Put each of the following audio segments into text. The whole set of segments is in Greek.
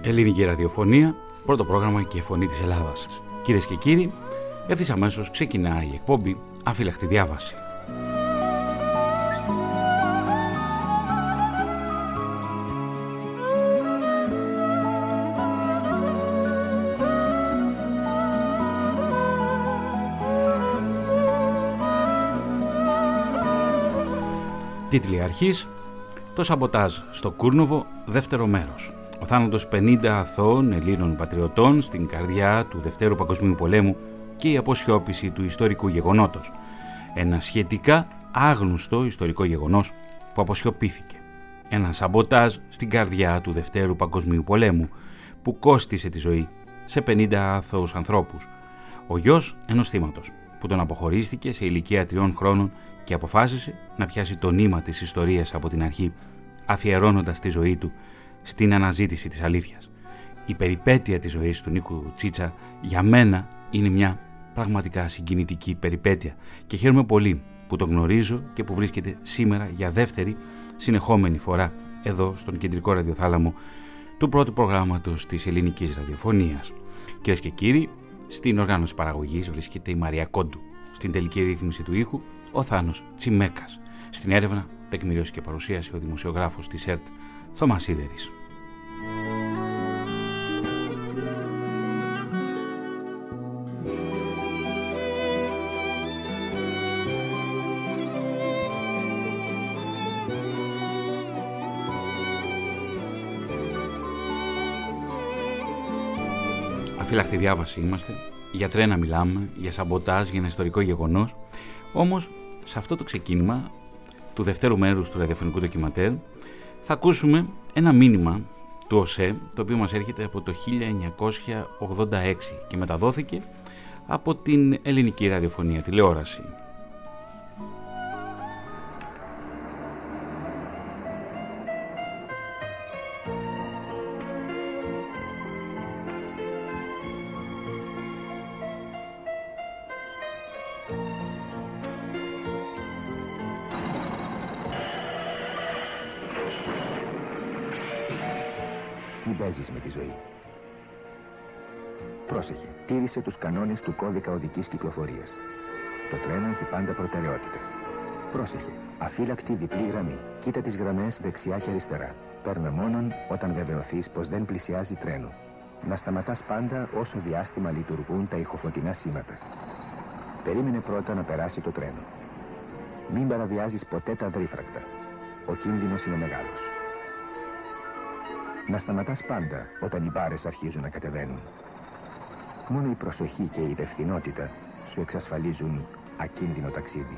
Ελληνική ραδιοφωνία, πρώτο πρόγραμμα και φωνή της Ελλάδας. Κυρίες και κύριοι, ευθύς αμέσως ξεκινάει η εκπομπή Αφύλακτη Διάβαση. Τίτλοι αρχής: το σαμποτάζ στο Κούρνοβο, δεύτερο μέρος. Ο θάνατος 50 αθώων Ελλήνων πατριωτών στην καρδιά του Δευτέρου Παγκοσμίου Πολέμου και η αποσιώπηση του ιστορικού γεγονότος. Ένα σχετικά άγνωστο ιστορικό γεγονός που αποσιωπήθηκε. Ένα σαμποτάζ στην καρδιά του Δευτέρου Παγκοσμίου Πολέμου που κόστισε τη ζωή σε 50 αθώους ανθρώπους. Ο γιος ενός θύματος που τον αποχωρίστηκε σε ηλικία 3 χρόνων και αποφάσισε να πιάσει το νήμα της ιστορίας από την αρχή, αφιερώνοντας τη ζωή του στην αναζήτηση της αλήθειας. Η περιπέτεια της ζωής του Νίκου Τσίτσα για μένα είναι μια πραγματικά συγκινητική περιπέτεια και χαίρομαι πολύ που τον γνωρίζω και που βρίσκεται σήμερα για δεύτερη συνεχόμενη φορά εδώ στον κεντρικό ραδιοθάλαμο του πρώτου προγράμματος της ελληνικής ραδιοφωνίας. Κυρίες και κύριοι, στην οργάνωση παραγωγής βρίσκεται η Μαρία Κόντου, στην τελική ρύθμιση του ήχου ο Θάνος Τσιμέκας, στην έρευνα, τεκμηρίωση και παρουσίαση ο δημοσιογράφος της ΕΡΤ Θωμάς Σίδερης. Αφύλακτη διάβαση είμαστε, για τρένα μιλάμε, για σαμποτάζ, για ένα ιστορικό γεγονός. Όμως, σε αυτό το ξεκίνημα του δευτέρου μέρους του ραδιοφωνικού ντοκιματέρ θα ακούσουμε ένα μήνυμα του ΟΣΕ, το οποίο μας έρχεται από το 1986 και μεταδόθηκε από την ελληνική ραδιοφωνία τηλεόραση. Μην παίζεις με τη ζωή. Πρόσεχε, τήρησε τους κανόνες του κώδικα οδικής κυκλοφορίας. Το τρένο έχει πάντα προτεραιότητα. Πρόσεχε, αφύλακτη διπλή γραμμή. Κοίτα τις γραμμές δεξιά και αριστερά. Παίρνε μόνον όταν βεβαιωθείς πως δεν πλησιάζει τρένο. Να σταματάς πάντα όσο διάστημα λειτουργούν τα ηχοφωτεινά σήματα. Περίμενε πρώτα να περάσει το τρένο. Μην παραβιάζεις ποτέ τα αδρύφρακτα. Ο κίνδυνος είναι μεγάλος. Να σταματάς πάντα όταν οι μπάρες αρχίζουν να κατεβαίνουν. Μόνο η προσοχή και η υπευθυνότητα σου εξασφαλίζουν ακίνδυνο ταξίδι.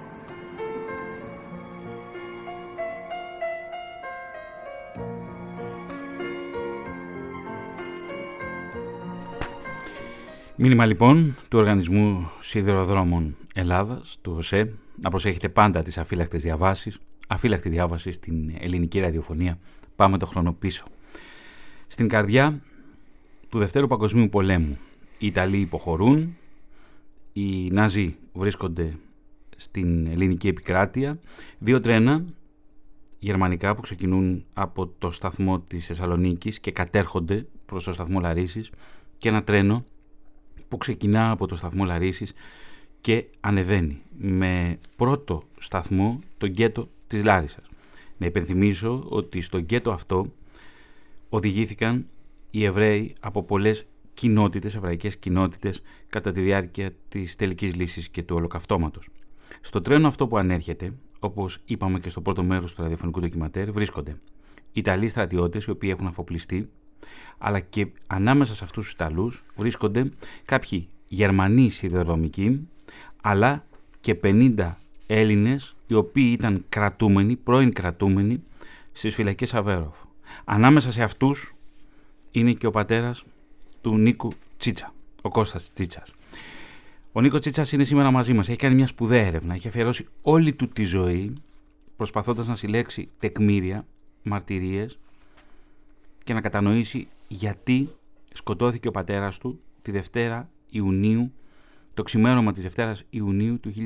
Μήνυμα λοιπόν του Οργανισμού Σιδηροδρόμων Ελλάδας, του ΟΣΕ, να προσέχετε πάντα τις αφύλακτες διαβάσεις. Αφύλακτη διάβαση στην ελληνική ραδιοφωνία. Πάμε το χρόνο πίσω. Στην καρδιά του Δευτέρου Παγκοσμίου Πολέμου οι Ιταλοί υποχωρούν, οι Ναζί βρίσκονται στην ελληνική επικράτεια. 2 τρένα γερμανικά που ξεκινούν από το σταθμό της Θεσσαλονίκης και κατέρχονται προς το σταθμό Λαρίσης και ένα τρένο που ξεκινά από το σταθμό Λαρίσης και ανεβαίνει με πρώτο σταθμό το γκέτο της Λάρισσας. Να υπενθυμίσω ότι στο γκέτο αυτό οδηγήθηκαν οι Εβραίοι από πολλές κοινότητες, εβραϊκές κοινότητες, κατά τη διάρκεια της τελικής λύσης και του ολοκαυτώματος. Στο τρένο αυτό που ανέρχεται, όπως είπαμε και στο πρώτο μέρος του ραδιοφωνικού ντοκιματέρ, βρίσκονται Ιταλοί στρατιώτες οι οποίοι έχουν αφοπλιστεί, αλλά και ανάμεσα σε αυτούς τους Ιταλούς βρίσκονται κάποιοι Γερμανοί σιδηροδρομικοί, αλλά και 50 Έλληνες οι οποίοι ήταν κρατούμενοι, πρώην κρατούμενοι στις φυλακές Αβέροφ. Ανάμεσα σε αυτούς είναι και ο πατέρας του Νίκου Τσίτσα, ο Κώστας Τσίτσας. Ο Νίκος Τσίτσας είναι σήμερα μαζί μας. Έχει κάνει μια σπουδαία έρευνα. Έχει αφιερώσει όλη του τη ζωή προσπαθώντας να συλλέξει τεκμήρια, μαρτυρίες και να κατανοήσει γιατί σκοτώθηκε ο πατέρας του τη Δευτέρα Ιουνίου, το ξημέρωμα της Δευτέρας Ιουνίου του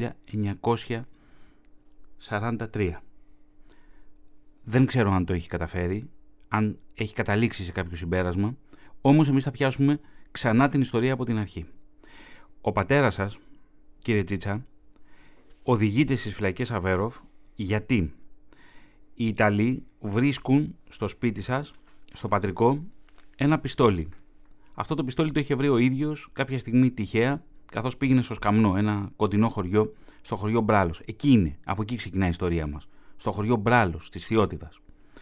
1943. Δεν ξέρω αν το έχει καταφέρει, αν έχει καταλήξει σε κάποιο συμπέρασμα, όμως εμείς θα πιάσουμε ξανά την ιστορία από την αρχή. Ο πατέρας σας, κύριε Τσίτσα, οδηγείται στις φυλακές Αβέροφ γιατί οι Ιταλοί βρίσκουν στο σπίτι σας, στο πατρικό, ένα πιστόλι. Αυτό το πιστόλι το είχε βρει ο ίδιος κάποια στιγμή τυχαία, καθώς πήγαινε στο Σκαμνό, ένα κοντινό χωριό, στο χωριό Μπράλος. Εκεί είναι, από εκεί ξεκινάει η ιστορία μας. Στο χωριό Μπράλος, της Φθιώτιδας.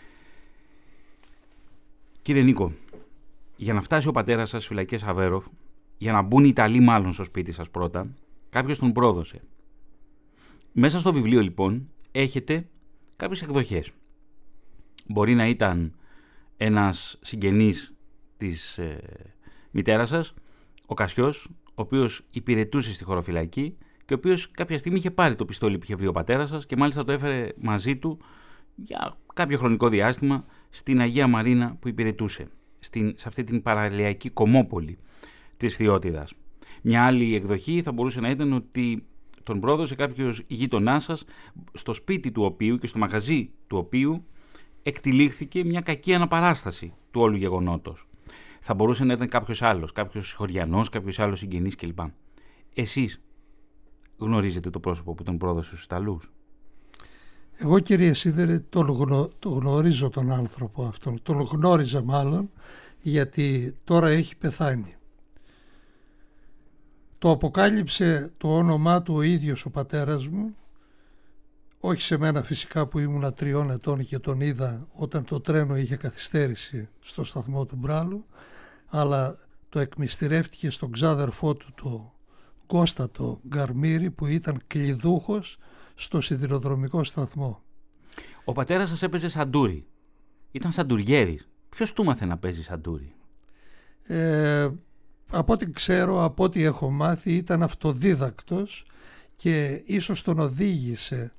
Κύριε Νίκο, για να φτάσει ο πατέρας σας στις φυλακές Αβέροφ, για να μπουν οι Ιταλοί μάλλον στο σπίτι σας πρώτα, κάποιος τον πρόδωσε. Μέσα στο βιβλίο λοιπόν έχετε κάποιες εκδοχές. Μπορεί να ήταν ένας συγγενής της μητέρας σας, ο Κασιός, ο οποίος υπηρετούσε στη χωροφυλακή και ο οποίος κάποια στιγμή είχε πάρει το πιστόλι που είχε βρει ο πατέρας σας και μάλιστα το έφερε μαζί του για κάποιο χρονικό διάστημα στην Αγία Μαρίνα που υπηρετούσε, σε αυτή την παραλιακή κομμόπολη της Φθιώτιδας. Μια άλλη εκδοχή θα μπορούσε να ήταν ότι τον πρόδωσε κάποιος γείτονάς σας, στο σπίτι του οποίου και στο μαγαζί του οποίου εκτυλίχθηκε μια κακή αναπαράσταση του όλου γεγονότος. Θα μπορούσε να ήταν κάποιος άλλος, κάποιος χωριανός, κάποιος άλλος συγγενής κλπ. Εσείς γνωρίζετε το πρόσωπο που τον πρόδωσε στους Ιταλούς? Εγώ, κύριε Σίδερε, τον γνωρίζω τον άνθρωπο αυτόν. Τον γνώριζα μάλλον, γιατί τώρα έχει πεθάνει. Το αποκάλυψε το όνομά του ο ίδιος ο πατέρας μου, όχι σε μένα φυσικά που ήμουνα 3 ετών και τον είδα όταν το τρένο είχε καθυστέρηση στο σταθμό του Μπράλου, αλλά το εκμυστηρεύτηκε στον ξάδερφό του, το Κώστατο Γκαρμύρη, που ήταν κλειδούχος στο σιδηροδρομικό σταθμό. Ο πατέρας σας έπαιζε σαντούρι. Ήταν σαντουριέρης. Ποιος του μάθε να παίζει σαντούρι? Από ό,τι ξέρω, από ό,τι έχω μάθει, ήταν αυτοδίδακτος και ίσως τον οδήγησε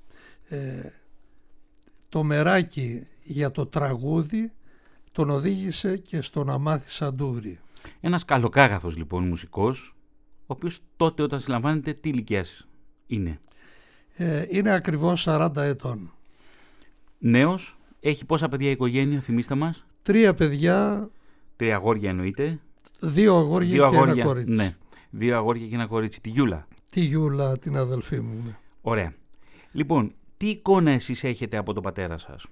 το μεράκι για το τραγούδι, τον οδήγησε και στο να μάθει σαντούρι. Ένας καλοκάγαθος λοιπόν μουσικός, ο οποίος τότε όταν συλλαμβάνεται τι ηλικίας είναι? Είναι ακριβώς 40 ετών. Νέος, έχει πόσα παιδιά η οικογένεια, θυμίστε μας? 3 παιδιά. 3 αγόρια εννοείται? 2 αγόρια και ένα κορίτσι. Ναι, 2 αγόρια και ένα κορίτσι. Τη Γιούλα. Τη Γιούλα, την αδελφή μου. Ναι. Ωραία. Λοιπόν, τι εικόνα εσείς έχετε από τον πατέρα σας?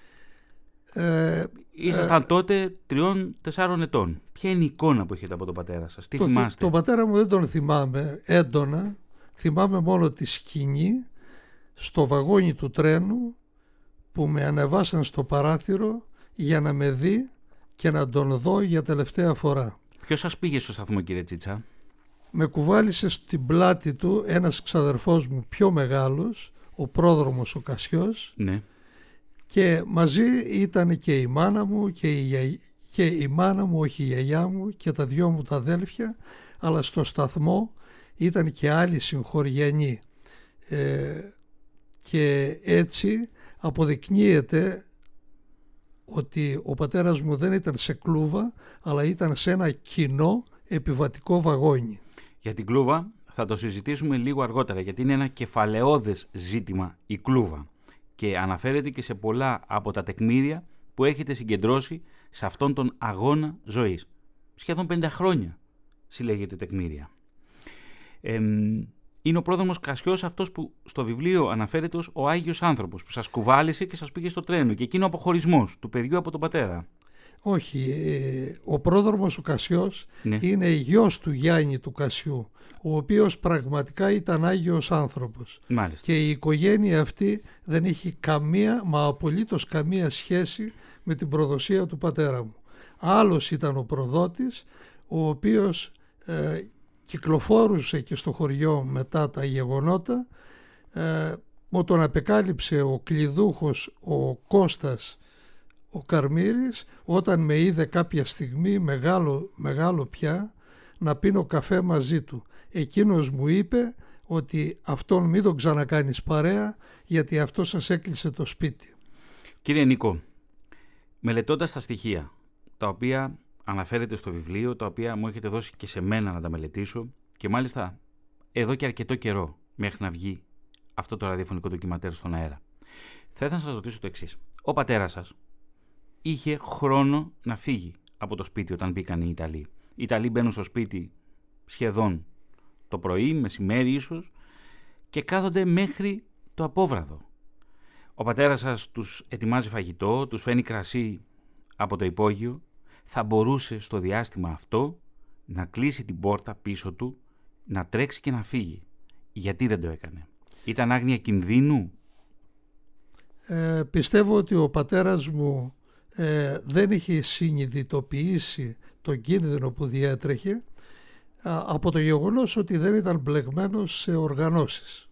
Ήσασταν τότε 3-4 ετών. Ποια είναι η εικόνα που έχετε από τον πατέρα σας? Τι θυμάστε? Τον πατέρα μου δεν τον θυμάμαι έντονα. Θυμάμαι μόνο τη σκηνή στο βαγόνι του τρένου που με ανεβάσαν στο παράθυρο για να με δει και να τον δω για τελευταία φορά. Ποιος σας πήγε στο σταθμό, κύριε Τσίτσα? Με κουβάλισε στην πλάτη του ένας ξαδερφός μου πιο μεγάλος, ο πρόδρομος ο Κασιός. Ναι. Και μαζί ήταν και η μάνα μου και η μάνα μου, όχι η γιαγιά μου, και τα 2 μου τα αδέλφια, αλλά στο σταθμό ήταν και άλλοι συγχωριανοί. Και έτσι αποδεικνύεται ότι ο πατέρας μου δεν ήταν σε κλούβα, αλλά ήταν σε ένα κοινό επιβατικό βαγόνι. Για την κλούβα θα το συζητήσουμε λίγο αργότερα, γιατί είναι ένα κεφαλαιώδες ζήτημα η κλούβα και αναφέρεται και σε πολλά από τα τεκμήρια που έχετε συγκεντρώσει σε αυτόν τον αγώνα ζωής. Σχεδόν 50 χρόνια συλλέγεται τεκμήρια. Είναι ο πρόδρομος Κασιός αυτός που στο βιβλίο αναφέρεται ως ο Άγιος Άνθρωπος, που σας κουβάλισε και σας πήγε στο τρένο, και εκείνο ο αποχωρισμός του παιδιού από τον πατέρα. Όχι, ο πρόδρομος ο Κασιός, ναι, είναι γιος του Γιάννη του Κασιού, ο οποίος πραγματικά ήταν Άγιος Άνθρωπος. Μάλιστα. Και η οικογένεια αυτή δεν έχει καμία, μα απολύτως καμία σχέση με την προδοσία του πατέρα μου. Άλλος ήταν ο προδότης, ο οποίος κυκλοφόρουσε και στο χωριό μετά τα γεγονότα. Μου τον απεκάλυψε ο κλειδούχος ο Κώστας ο Καρμύρης, όταν με είδε κάποια στιγμή μεγάλο πια να πίνω καφέ μαζί του. Εκείνος μου είπε ότι αυτόν μην τον ξανακάνεις παρέα, γιατί αυτό σας έκλεισε το σπίτι. Κύριε Νίκο, μελετώντας τα στοιχεία τα οποία αναφέρεται στο βιβλίο, τα οποία μου έχετε δώσει και σε μένα να τα μελετήσω, και μάλιστα εδώ και αρκετό καιρό μέχρι να βγει αυτό το ραδιοφωνικό ντοκιματέρ στον αέρα, θα ήθελα να σας ρωτήσω το εξής. Ο πατέρας σας είχε χρόνο να φύγει από το σπίτι όταν μπήκαν οι Ιταλοί. Οι Ιταλοί μπαίνουν στο σπίτι σχεδόν το πρωί, μεσημέρι ίσως, και κάθονται μέχρι το απόβραδο. Ο πατέρας σας τους ετοιμάζει φαγητό, τους φέρνει κρασί από το υπόγειο. Θα μπορούσε στο διάστημα αυτό να κλείσει την πόρτα πίσω του, να τρέξει και να φύγει. Γιατί δεν το έκανε? Ήταν άγνοια κινδύνου? Πιστεύω ότι ο πατέρας μου δεν είχε συνειδητοποιήσει τον κίνδυνο που διέτρεχε από το γεγονός ότι δεν ήταν μπλεγμένος σε οργανώσεις.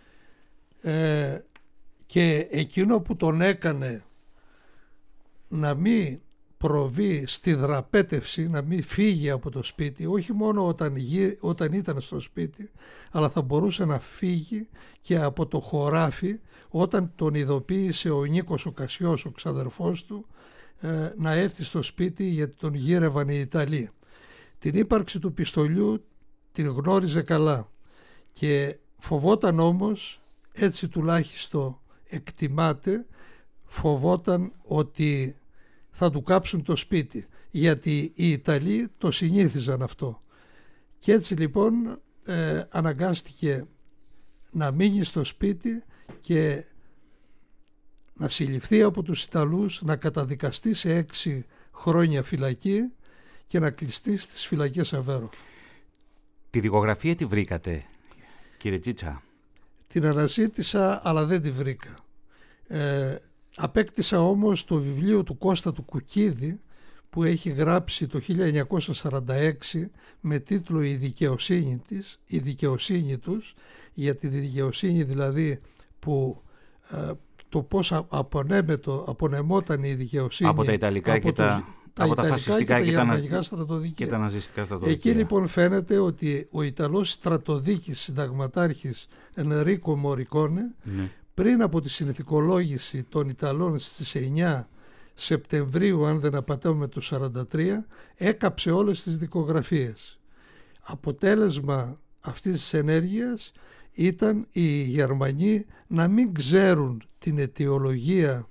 Και εκείνο που τον έκανε να μην προβεί στη δραπέτευση, να μην φύγει από το σπίτι, όχι μόνο όταν ήταν στο σπίτι, αλλά θα μπορούσε να φύγει και από το χωράφι όταν τον ειδοποίησε ο Νίκος ο Κασιός, ο ξαδερφός του, να έρθει στο σπίτι γιατί τον γύρευαν οι Ιταλοί. Την ύπαρξη του πιστολιού την γνώριζε καλά και φοβόταν όμως, έτσι τουλάχιστον εκτιμάται, φοβόταν ότι θα του κάψουν το σπίτι, γιατί οι Ιταλοί το συνήθιζαν αυτό. Και έτσι λοιπόν αναγκάστηκε να μείνει στο σπίτι και να συλληφθεί από τους Ιταλούς, να καταδικαστεί σε 6 χρόνια φυλακή και να κλειστεί στις φυλακές Αβέρο. Τη δικογραφία τη βρήκατε, κύριε Τσίτσα? Την αναζήτησα αλλά δεν τη βρήκα. Απέκτησα όμως το βιβλίο του Κώστα του Κουκίδη που έχει γράψει το 1946 με τίτλο «Η δικαιοσύνη τους», για τη δικαιοσύνη δηλαδή που το πώς απονεμόταν η δικαιοσύνη από τα Ιταλικά και από τα φασιστικά και τα ναζιστικά στρατοδικεία. Εκεί λοιπόν φαίνεται ότι ο Ιταλός στρατοδίκης συνταγματάρχης Ενρίκο Μορικόνε πριν από τη συνθηκολόγηση των Ιταλών στις 9 Σεπτεμβρίου, αν δεν απατώμε, το 1943, έκαψε όλες τις δικογραφίες. Αποτέλεσμα αυτής της ενέργειας ήταν οι Γερμανοί να μην ξέρουν την αιτιολογία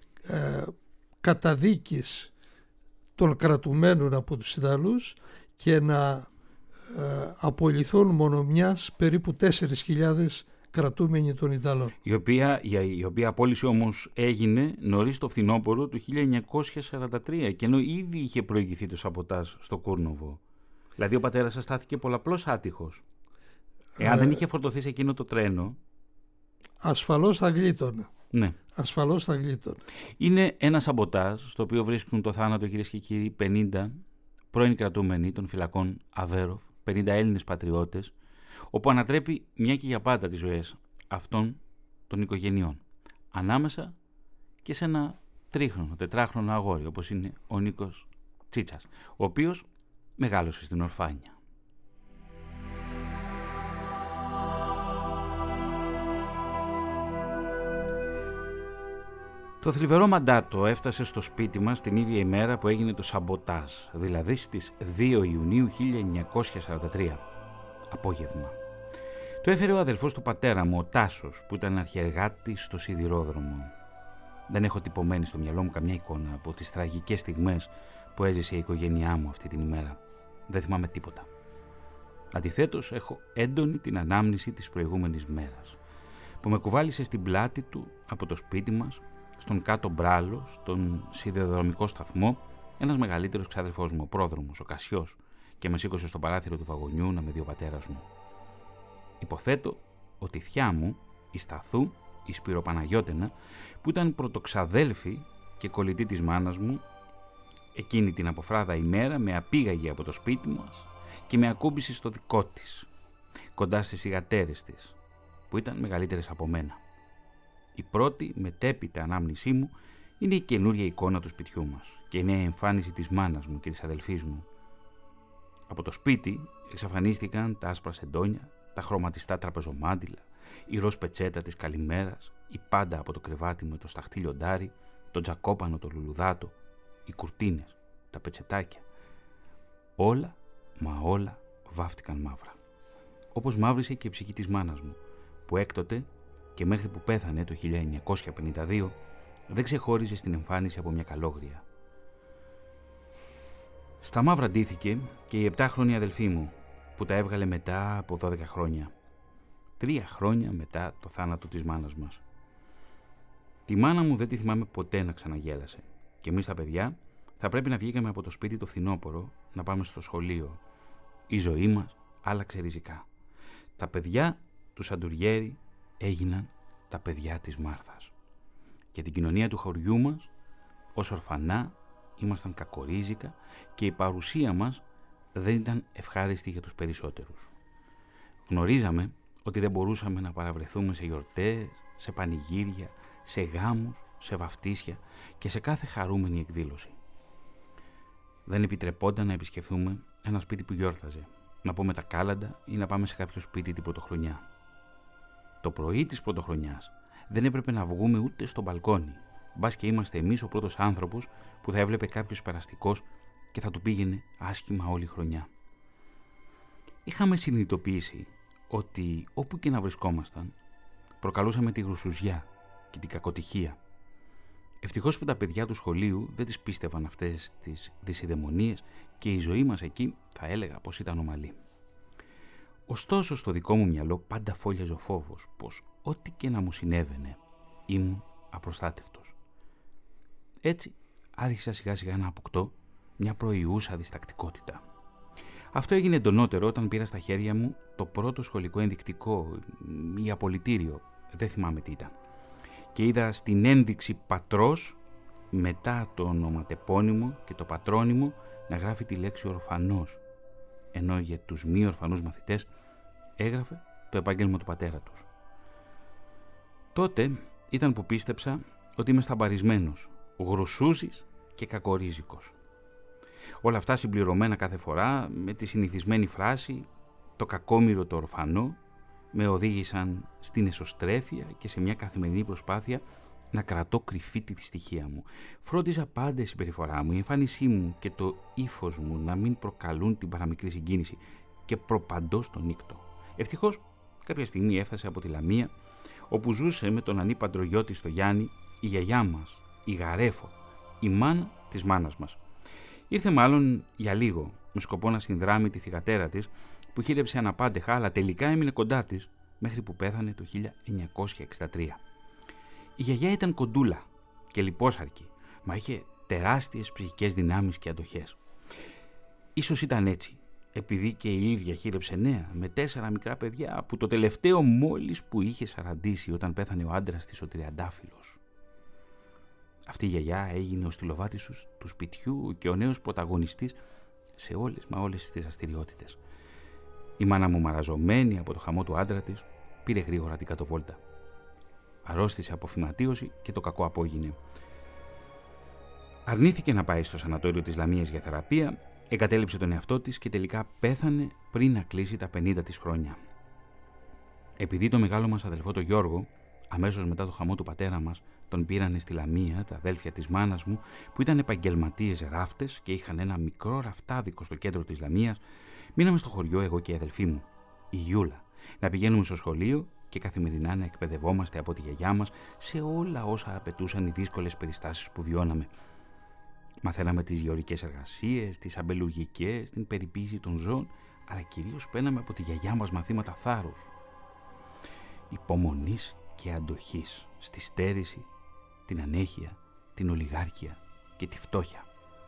καταδίκης των κρατουμένων από τους Ιταλούς και να απολυθούν μονομιάς περίπου 4.000 κρατούμενοι των Ιταλών. Η οποία απόλυση όμως έγινε νωρίς το φθινόπωρο του 1943 και ενώ ήδη είχε προηγηθεί το σαμποτάζ στο Κούρνοβο. Δηλαδή ο πατέρας σας στάθηκε πολλαπλώς άτυχος. Εάν δεν είχε φορτωθεί σε εκείνο το τρένο, ασφαλώς θα γλίτωνε. Ναι. Ασφαλώς θα γλίτωνε. Είναι ένα σαμποτάζ στο οποίο βρίσκουν το θάνατο, κυρίες και κύριοι, 50 πρώην κρατούμενοι των φυλακών Αβέροφ, 50 Έλληνες πατριώτες, όπου ανατρέπει μια και για πάντα τις ζωές αυτών των οικογενειών. Ανάμεσα και σε ένα τετράχρονο αγόρι, όπως είναι ο Νίκος Τσίτσας, ο οποίος μεγάλωσε στην ορφάνια. Το θλιβερό μαντάτο έφτασε στο σπίτι μας την ίδια ημέρα που έγινε το σαμποτάζ, δηλαδή στις 2 Ιουνίου 1943, απόγευμα. Το έφερε ο αδελφός του πατέρα μου, ο Τάσος, που ήταν αρχιεργάτης στο σιδηρόδρομο. Δεν έχω τυπωμένη στο μυαλό μου καμιά εικόνα από τις τραγικές στιγμές που έζησε η οικογένειά μου αυτή την ημέρα. Δεν θυμάμαι τίποτα. Αντιθέτως, έχω έντονη την ανάμνηση της προηγούμενης μέρας, που με κουβάλισε στην πλάτη του από το σπίτι μας, στον κάτω μπράλο, στον σιδηροδρομικό σταθμό, ένας μεγαλύτερος ξάδερφός μου, ο πρόδρομος, ο Κασιός, και με σήκωσε στο παράθυρο του βαγονιού να με δει ο πατέρας μου. Υποθέτω ότι η θιά μου, η Σταθού, η Σπυροπαναγιώτενα, που ήταν πρωτοξαδέλφη και κολλητή της μάνας μου, εκείνη την αποφράδα ημέρα με απήγαγε από το σπίτι μας και με ακούμπησε στο δικό της, κοντά στις θυγατέρες της, που ήταν μεγαλύτερες από μένα. Η πρώτη μετέπειτα ανάμνησή μου είναι η καινούρια εικόνα του σπιτιού μας και η νέα εμφάνιση της μάνας μου και της αδελφής μου. Από το σπίτι εξαφανίστηκαν τα άσπρα σεντόνια, τα χρωματιστά τραπεζομάντιλα, η ροζ πετσέτα της καλημέρας, η πάντα από το κρεβάτι με το σταχτή λιοντάρι, το τζακόπανο, το λουλουδάτο, οι κουρτίνες, τα πετσετάκια. Όλα, μα όλα βάφτηκαν μαύρα. Όπως μαύρισε και η ψυχή της μάνας μου, που έκτοτε και μέχρι που πέθανε το 1952 δεν ξεχώριζε στην εμφάνιση από μια καλόγρια. Στα μαύρα ντύθηκε και η 7χρονη αδελφή μου, που τα έβγαλε μετά από 12 χρόνια. 3 χρόνια μετά το θάνατο της μάνας μας. Τη μάνα μου δεν τη θυμάμαι ποτέ να ξαναγέλασε. Και εμείς τα παιδιά θα πρέπει να βγήκαμε από το σπίτι το φθινόπωρο να πάμε στο σχολείο. Η ζωή μας άλλαξε ριζικά. Τα παιδιά του Σαντουριέρη έγιναν τα παιδιά της Μάρθας. Και την κοινωνία του χωριού μας, ως ορφανά, ήμασταν κακορίζικα και η παρουσία μας δεν ήταν ευχάριστη για τους περισσότερους. Γνωρίζαμε ότι δεν μπορούσαμε να παραβρεθούμε σε γιορτές, σε πανηγύρια, σε γάμους, σε βαφτίσια και σε κάθε χαρούμενη εκδήλωση. Δεν επιτρεπόταν να επισκεφθούμε ένα σπίτι που γιόρταζε, να πούμε τα κάλαντα ή να πάμε σε κάποιο σπίτι την πρωτοχρονιά. Το πρωί της πρωτοχρονιάς δεν έπρεπε να βγούμε ούτε στο μπαλκόνι, μπας και είμαστε εμείς ο πρώτος άνθρωπος που θα έβλεπε κάποιος περαστικός και θα του πήγαινε άσχημα όλη χρονιά. Είχαμε συνειδητοποιήσει ότι όπου και να βρισκόμασταν προκαλούσαμε τη γρουσουζιά και την κακοτυχία. Ευτυχώς που τα παιδιά του σχολείου δεν τις πίστευαν αυτές τις δυσιδαιμονίες και η ζωή μας εκεί θα έλεγα πως ήταν ομαλή. Ωστόσο στο δικό μου μυαλό πάντα φόλιαζε ο φόβος πως ό,τι και να μου συνέβαινε ήμουν απροστάτευτος. Έτσι άρχισα σιγά σιγά να αποκτώ μια προϊούσα διστακτικότητα. Αυτό έγινε εντονότερο όταν πήρα στα χέρια μου το πρώτο σχολικό ενδεικτικό ή απολυτήριο, δεν θυμάμαι τι ήταν, και είδα στην ένδειξη πατρός μετά το ονοματεπώνυμο και το πατρόνυμο να γράφει τη λέξη ορφανός, ενώ για τους μη ορφανούς μαθητές έγραφε το επάγγελμα του πατέρα τους. Τότε ήταν που πίστεψα ότι είμαι σταμπαρισμένος, γρουσούζης και κακορίζικος. Όλα αυτά συμπληρωμένα κάθε φορά με τη συνηθισμένη φράση «το κακόμοιρο το ορφανό» με οδήγησαν στην εσωστρέφεια και σε μια καθημερινή προσπάθεια να κρατώ κρυφή τη δυστυχία μου. Φρόντιζα πάντα η συμπεριφορά μου, η εμφάνισή μου και το ύφος μου να μην προκαλούν την παραμικρή συγκίνηση και προπαντώ στον νύκτο. Ευτυχώς κάποια στιγμή έφτασε από τη Λαμία, όπου ζούσε με τον ανήπαντρο γιο της το Γιάννη, η γιαγιά μας, η Γαρέφο, η μάνα της μάνας μας. Ήρθε μάλλον για λίγο, με σκοπό να συνδράμει τη θυγατέρα της, που χείρεψε αναπάντεχα, αλλά τελικά έμεινε κοντά της μέχρι που πέθανε το 1963. Η γιαγιά ήταν κοντούλα και λιπόσαρκη, μα είχε τεράστιες ψυχικές δυνάμεις και αντοχές. Ίσως ήταν έτσι, επειδή και η ίδια χείρεψε νέα, με 4 μικρά παιδιά, που το τελευταίο μόλις που είχε σαραντήσει όταν πέθανε ο άντρας της ο τριαντάφυλλος. Αυτή η γιαγιά έγινε ο στυλοβάτης του σπιτιού και ο νέος πρωταγωνιστής σε όλες τις δραστηριότητες. Η μάνα μου, μαραζωμένη από το χαμό του άντρα της, πήρε γρήγορα την κατοβόλτα. Αρρώστησε από φυματίωση και το κακό απόγινε. Αρνήθηκε να πάει στο σανατόριο της Λαμίας για θεραπεία, εγκατέλειψε τον εαυτό της και τελικά πέθανε πριν να κλείσει τα 50 της χρόνια. Επειδή το μεγάλο μας αδελφό το Γιώργο, αμέσως μετά το χαμό του πατέρα μας, τον πήρανε στη Λαμία τα αδέλφια της μάνας μου, που ήταν επαγγελματίες ράφτες και είχαν ένα μικρό ραφτάδικο στο κέντρο της Λαμίας, μείναμε στο χωριό εγώ και η αδελφή μου, η Γιούλα, να πηγαίνουμε στο σχολείο και καθημερινά να εκπαιδευόμαστε από τη γιαγιά μας σε όλα όσα απαιτούσαν οι δύσκολες περιστάσεις που βιώναμε. Μαθαίναμε τις γεωρικές εργασίες, τις αμπελουργικές, την περιποίηση των ζώων, αλλά κυρίως παίρναμε από τη γιαγιά μας μαθήματα θάρρους, υπομονής και αντοχής στη στέρηση, την ανέχεια, την ολιγάρκεια και τη φτώχεια.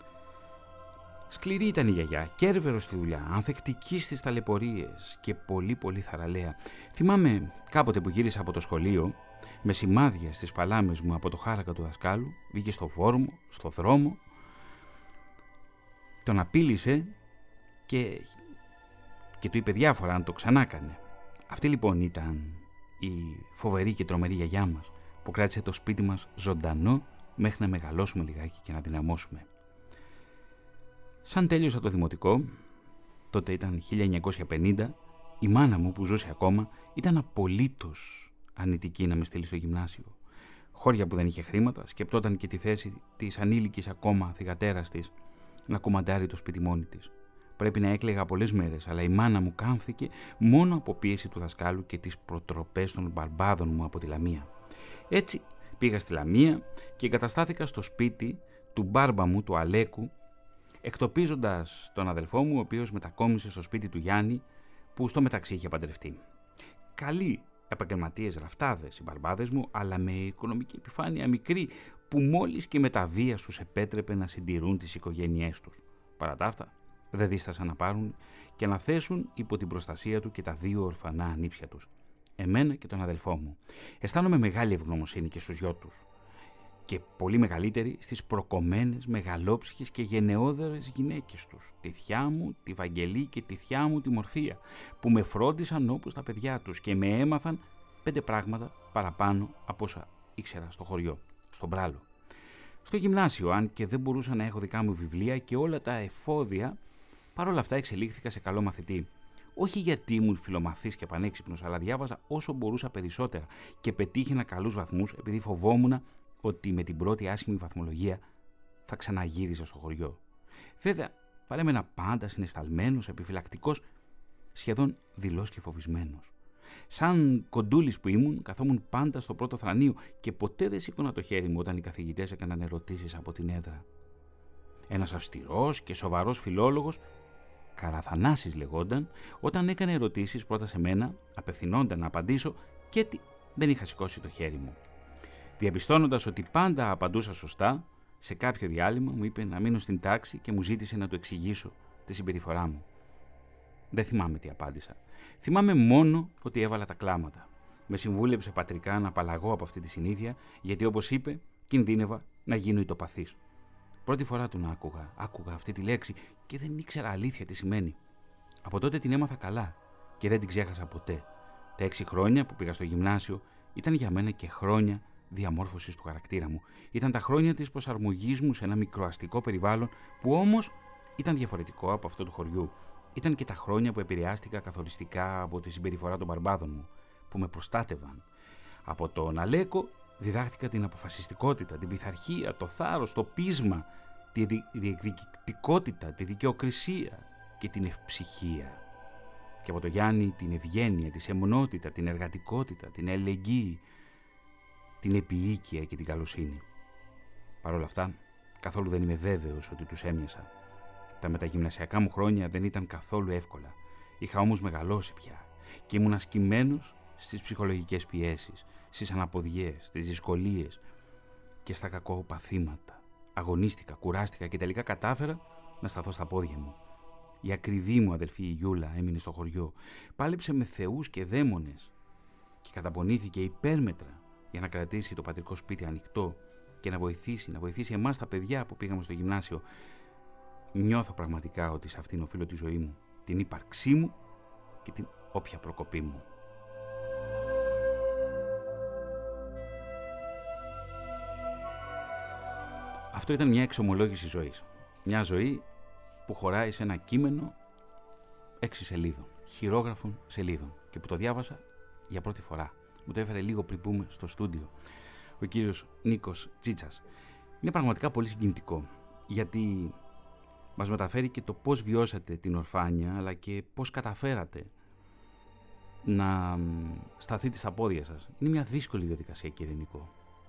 Σκληρή ήταν η γιαγιά, κέρβερος στη δουλειά, ανθεκτική στις ταλαιπωρίες και πολύ πολύ θαραλέα. Θυμάμαι κάποτε που γύρισα από το σχολείο, με σημάδια στις παλάμες μου από το χάρακα του δασκάλου, βγήκε στο βόρμο, στο δρόμο, τον απείλησε και του είπε διάφορα αν το ξανά έκανε. Αυτή λοιπόν ήταν η φοβερή και τρομερή γιαγιά μας, που κράτησε το σπίτι μας ζωντανό μέχρι να μεγαλώσουμε λιγάκι και να δυναμώσουμε. Σαν τέλειωσα το δημοτικό, τότε ήταν 1950, η μάνα μου που ζούσε ακόμα ήταν απολύτως αρνητική να με στείλει στο γυμνάσιο. Χώρια που δεν είχε χρήματα, σκεπτόταν και τη θέση της ανήλικης ακόμα θυγατέρας της να κομμαντάρει το σπίτι μόνη της. Πρέπει να έκλαιγα πολλές μέρες, αλλά η μάνα μου κάμφθηκε μόνο από πίεση του δασκάλου και τις προτροπές των μπαρμπάδων μου από τη Λαμία. Έτσι Πήγα στη Λαμία και εγκαταστάθηκα στο σπίτι του μπάρμπα μου, του Αλέκου, εκτοπίζοντας τον αδελφό μου, ο οποίος μετακόμισε στο σπίτι του Γιάννη, που στο μεταξύ είχε παντρευτεί. Καλοί επαγγελματίες ραφτάδες οι μπαρμπάδες μου, αλλά με οικονομική επιφάνεια μικρή, που μόλις και με τα βίας τους επέτρεπε να συντηρούν τις οικογένειές τους. Παρά τα αυτά, δεν δίστασαν να πάρουν και να θέσουν υπό την προστασία του και τα 2 ορφανά ανήψια τους, εμένα και τον αδελφό μου. Αισθάνομαι μεγάλη ευγνωμοσύνη και στους γιο τους, και πολύ μεγαλύτερη στις προκομμένες, μεγαλόψυχες και γενναιόδερες γυναίκες τους, τη θιά μου, τη Βαγγελή και τη θιά μου τη Μορφία, που με φρόντισαν όπως τα παιδιά τους και με έμαθαν 5 πράγματα παραπάνω από όσα ήξερα στο χωριό, στον Πράλο. Στο γυμνάσιο, αν και δεν μπορούσα να έχω δικά μου βιβλία και όλα τα εφόδια, παρόλα αυτά εξελίχθηκα σε καλό μαθητή. Όχι γιατί ήμουν φιλομαθής και πανέξυπνος, αλλά διάβαζα όσο μπορούσα περισσότερα και πετύχαινα καλούς βαθμούς επειδή φοβόμουν ότι με την πρώτη άσχημη βαθμολογία θα ξαναγύριζα στο χωριό. Βέβαια, παρέμενα πάντα συναισθαλμένος, επιφυλακτικός, σχεδόν δειλός και φοβισμένος. Σαν κοντούλης που ήμουν, καθόμουν πάντα στο πρώτο θρανείο και ποτέ δεν σήκωνα το χέρι μου όταν οι καθηγητές έκαναν ερωτήσεις από την έδρα. Ένας αυστηρός και σοβαρός φιλόλογος, Καραθανάσης λεγόταν, όταν έκανε ερωτήσεις πρώτα σε μένα, απευθυνόνταν να απαντήσω και δεν είχα σηκώσει το χέρι μου. Διαπιστώνοντας ότι πάντα απαντούσα σωστά, σε κάποιο διάλειμμα μου είπε να μείνω στην τάξη και μου ζήτησε να του εξηγήσω τη συμπεριφορά μου. Δεν θυμάμαι τι απάντησα. Θυμάμαι μόνο ότι έβαλα τα κλάματα. Με συμβούλεψε πατρικά να απαλλαγώ από αυτή τη συνήθεια, γιατί όπως είπε, κινδύνευα να γίνω ητοπαθής. Πρώτη φορά τον άκουγα αυτή τη λέξη και δεν ήξερα αλήθεια τι σημαίνει. Από τότε την έμαθα καλά και δεν την ξέχασα ποτέ. Τα 6 χρόνια που πήγα στο γυμνάσιο ήταν για μένα και χρόνια διαμόρφωσης του χαρακτήρα μου. Ήταν τα χρόνια της προσαρμογής μου σε ένα μικροαστικό περιβάλλον που όμως ήταν διαφορετικό από αυτό του χωριού. Ήταν και τα χρόνια που επηρεάστηκα καθοριστικά από τη συμπεριφορά των μπαρμπάδων μου, που με προστάτευαν. Από τον Αλέκο διδάχτηκα την αποφασιστικότητα, την πειθαρχία, το θάρρος, το πείσμα, τη διεκδικητικότητα, τη δικαιοκρισία και την ευψυχία. Και από τον Γιάννη την ευγένεια, τη σεμνότητα, την εργατικότητα, την αλληλεγγύη, την επιοίκεια και την καλοσύνη. Παρ' όλα αυτά, καθόλου δεν είμαι βέβαιος ότι τους έμοιασα. Τα μεταγυμνασιακά μου χρόνια δεν ήταν καθόλου εύκολα. Είχα όμως μεγαλώσει πια και ήμουν ασκημένος στις ψυχολογικές πιέσεις, στις αναποδιές, στις δυσκολίες και στα κακοπαθήματα. Αγωνίστηκα, κουράστηκα και τελικά κατάφερα να σταθώ στα πόδια μου. Η ακριβή μου αδελφή η Γιούλα έμεινε στο χωριό. Πάλεψε με θεούς και δαίμονες και καταπονήθηκε υπέρμετρα για να κρατήσει το πατρικό σπίτι ανοιχτό και να βοηθήσει εμάς τα παιδιά που πήγαμε στο γυμνάσιο. Νιώθω πραγματικά ότι σε αυτήν οφείλω τη ζωή μου, την ύπαρξή μου και την όποια προκοπή μου. Αυτό ήταν μια εξομολόγηση ζωής. Μια ζωή που χωράει σε ένα κείμενο 6 σελίδων, χειρόγραφων σελίδων, και που το διάβασα για πρώτη φορά. Μου το έφερε λίγο πριν μπούμε στο στούντιο ο κύριος Νίκος Τσίτσας. Είναι πραγματικά πολύ συγκινητικό, γιατί μας μεταφέρει και το πώς βιώσατε την ορφάνια, αλλά και πώς καταφέρατε να σταθείτε στα πόδια σας. Είναι μια δύσκολη διαδικασία, κύριε Νίκο.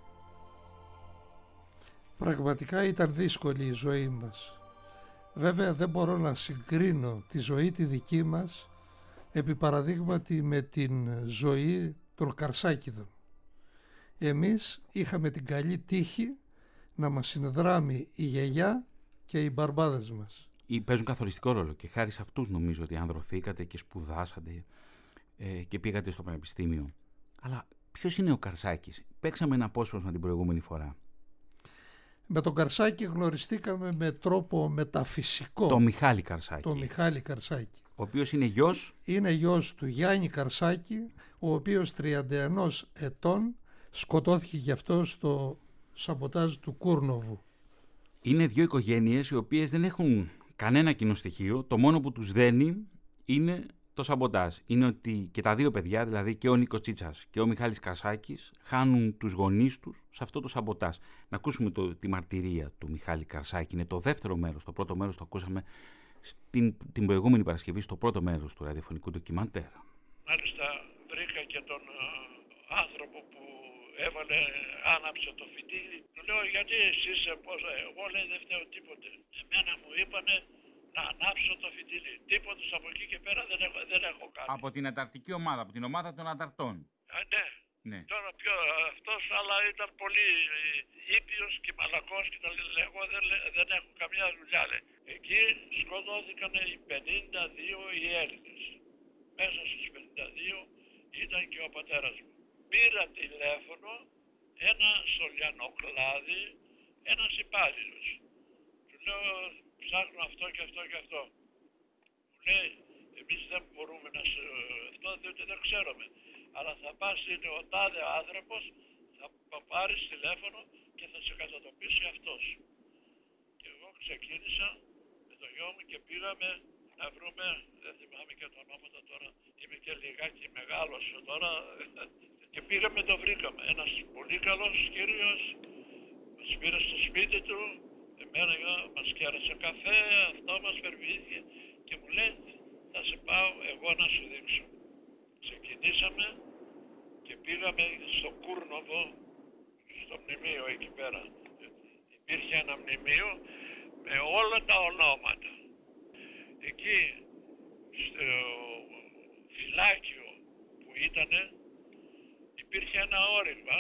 Πραγματικά ήταν δύσκολη η ζωή μας. Βέβαια δεν μπορώ να συγκρίνω τη ζωή τη δική μας επί παραδείγματι με την ζωή των Καρσάκηδων. Εμείς είχαμε την καλή τύχη να μας συνδράμει η γιαγιά και οι μπαρμπάδες μας. Παίζουν καθοριστικό ρόλο και χάρη σε αυτούς νομίζω ότι ανδρωθήκατε και σπουδάσατε και πήγατε στο πανεπιστήμιο. Αλλά ποιος είναι ο Καρσάκης? Παίξαμε ένα απόσπασμα την προηγούμενη φορά. Με τον Καρσάκη γνωριστήκαμε με τρόπο μεταφυσικό. Το Μιχάλη Καρσάκη. Το Μιχάλη Καρσάκη. Ο οποίος είναι γιος. Είναι γιος του Γιάννη Καρσάκη, ο οποίος 31 ετών σκοτώθηκε γι' αυτό στο σαμποτάζ του Κούρνοβου. Είναι 2 οικογένειες οι οποίες δεν έχουν κανένα κοινό στοιχείο. Το μόνο που τους δένει είναι το σαμποτάζ. Είναι ότι και τα 2 παιδιά, δηλαδή και ο Νίκος Τσίτσας και ο Μιχάλης Καρσάκης, χάνουν τους γονείς τους σε αυτό το σαμποτάζ. Να ακούσουμε τη μαρτυρία του Μιχάλη Καρσάκη. Είναι το δεύτερο μέρος. Το πρώτο μέρος το ακούσαμε την προηγούμενη Παρασκευή στο πρώτο μέρος του ραδιοφωνικού ντοκιμαντέρ. Μάλιστα βρήκα και τον άνθρωπο που έβαλε, άναψε το φυτίλι. Του λέω γιατί εσείς, εγώ λέει δεν φταίω τίποτε. Εμένα μου είπανε να ανάψω το φυτίλι. Τίποτε από εκεί και πέρα δεν έχω κάνει. Από την ανταρτική ομάδα, από την ομάδα των ανταρτών. Ναι. Ναι. Τώρα αυτός αλλά ήταν πολύ ήπιος και μαλακός και τα λέει, εγώ δεν έχω καμιά δουλειά. Λέει. Εκεί σκοτώθηκαν οι 52 οι Έλληνες. Μέσα στους 52 ήταν και ο πατέρας μου. Πήρα τηλέφωνο στο Λιανοκλάδι, ένας υπάλληλος. Του λέω ψάχνω αυτό και αυτό και αυτό. Μου λέει εμείς δεν μπορούμε να σε αυτό διότι δεν ξέρουμε. Αλλά θα πας είναι ο τάδε άνθρωπος, θα πάρεις τηλέφωνο και θα σε κατατοπίσει αυτός. Και εγώ ξεκίνησα με το γιο μου και πήγαμε να βρούμε, δεν θυμάμαι και τα ονόματα τώρα, είμαι και λιγάκι μεγάλος τώρα, και πήγαμε το βρήκαμε. Ένας πολύ καλός κύριος, μας πήρε στο σπίτι του, εμένα μας κέρασε καφέ, αυτό μας φερβήθηκε και μου λέει θα σε πάω εγώ να σου δείξω. Ξεκινήσαμε και πήγαμε στο Κούρνοβο, στο μνημείο εκεί πέρα. Υπήρχε ένα μνημείο με όλα τα ονόματα. Εκεί στο φυλάκιο που ήτανε υπήρχε ένα όριγμα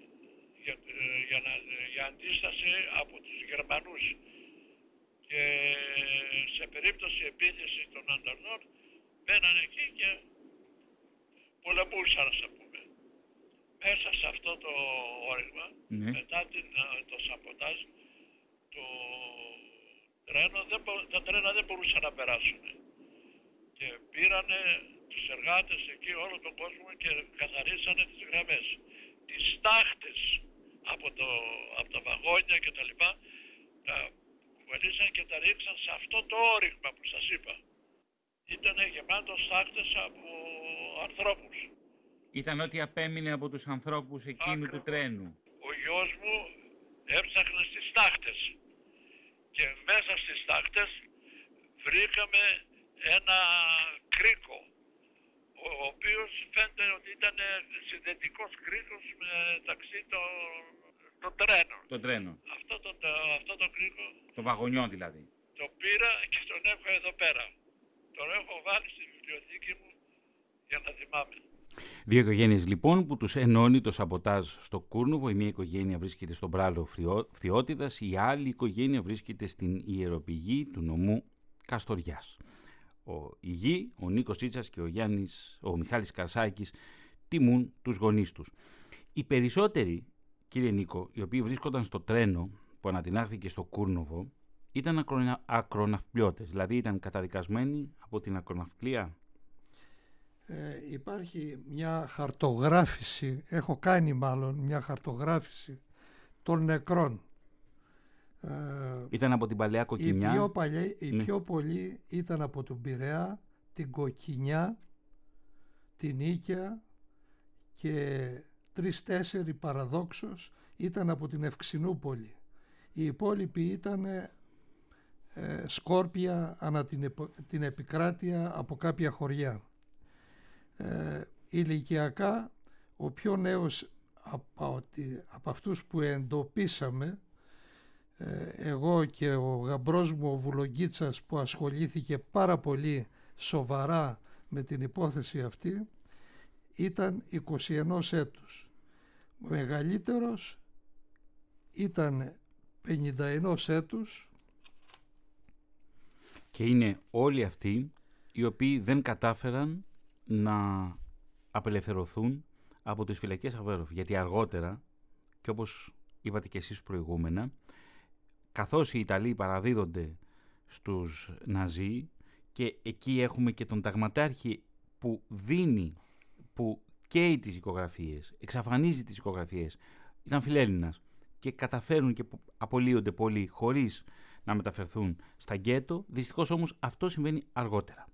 για αντίσταση από τους Γερμανούς και σε περίπτωση επίθεση των ανταρτών μπαίνανε εκεί και πολεμούσαν, ας πούμε. Μέσα σε αυτό το όριγμα, μετά το σαμποτάζ, τα τρένα δεν μπορούσαν να περάσουν. Και πήρανε τους εργάτες εκεί, όλο τον κόσμο και καθαρίσανε τις γραμμές. Τις στάχτες από τα βαγόνια και τα λοιπά, τα κουβαλήσαν και τα ρίξαν σε αυτό το όριγμα που σας είπα. Ήτανε γεμάτο στάχτες από ανθρώπους. Ήταν ό,τι απέμεινε από τους ανθρώπους εκείνου του τρένου. Ο γιος μου έψαχνε στις στάχτες και μέσα στις στάχτες βρήκαμε ένα κρίκο, ο οποίος φαίνεται ότι ήταν συνδετικός κρίκος μεταξύ των τρένων. Το τρένο. Αυτό το κρίκο. Το βαγονιό δηλαδή. Το πήρα και τον έχω εδώ πέρα. Τον έχω βάλει στη βιβλιοθήκη μου για να θυμάμαι. Δύο οικογένειες λοιπόν που τους ενώνει το σαμποτάζ στο Κούρνοβο. Η μία οικογένεια βρίσκεται στον Πράλο Φθιώτιδας, η άλλη οικογένεια βρίσκεται στην ιεροπηγή του νομού Καστοριάς. Η γη, ο Νίκος Τσίτσας και ο Μιχάλης Καρσάκης τιμούν τους γονείς τους. Οι περισσότεροι, κύριε Νίκο, οι οποίοι βρίσκονταν στο τρένο που ανατινάχθηκε στο Κούρνοβο, ήταν ακροναυπλιώτες, δηλαδή ήταν καταδικασμένοι από την ακροναυπλία. Υπάρχει μια χαρτογράφηση, έχω κάνει μάλλον μια χαρτογράφηση των νεκρών. Ήταν από την παλαιά Κοκκινιά. Οι πιο πολλοί ήταν από τον Πειραιά, την Κοκκινιά, την Ίκαια και 3-4 παραδόξως ήταν από την Ευξηνούπολη. Οι υπόλοιποι ήταν σκόρπια ανά την επικράτεια από κάποια χωριά. Ηλικιακά ο πιο νέος από αυτούς που εντοπίσαμε, εγώ και ο γαμπρός μου ο Βουλογγίτσας που ασχολήθηκε πάρα πολύ σοβαρά με την υπόθεση αυτή, ήταν 21 έτους. Μεγαλύτερος ήταν 51 έτους. Και είναι όλοι αυτοί οι οποίοι δεν κατάφεραν να απελευθερωθούν από τις φυλακές Αβέροφ, γιατί αργότερα, και όπως είπατε και εσείς προηγούμενα, καθώς οι Ιταλοί παραδίδονται στους Ναζί και εκεί έχουμε και τον ταγματάρχη που δίνει, που καίει τις εικογραφίες, εξαφανίζει τις εικογραφίες, ήταν φιλέλληνας και καταφέρουν και απολύονται πολλοί χωρίς να μεταφερθούν στα γκέτο. Δυστυχώς όμως αυτό συμβαίνει αργότερα.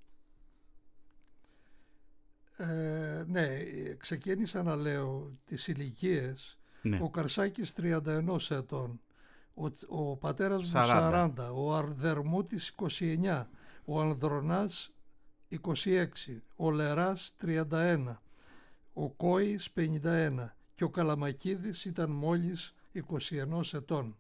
Ναι, ξεκίνησα να λέω τις ηλικίες. Ναι. Ο Καρσάκης 31 ετών, ο πατέρας μου 40, ο Αρδερμούτης 29, ο Ανδρωνάς 26, ο Λεράς 31, ο Κόης 51 και ο Καλαμακίδης ήταν μόλις 21 ετών.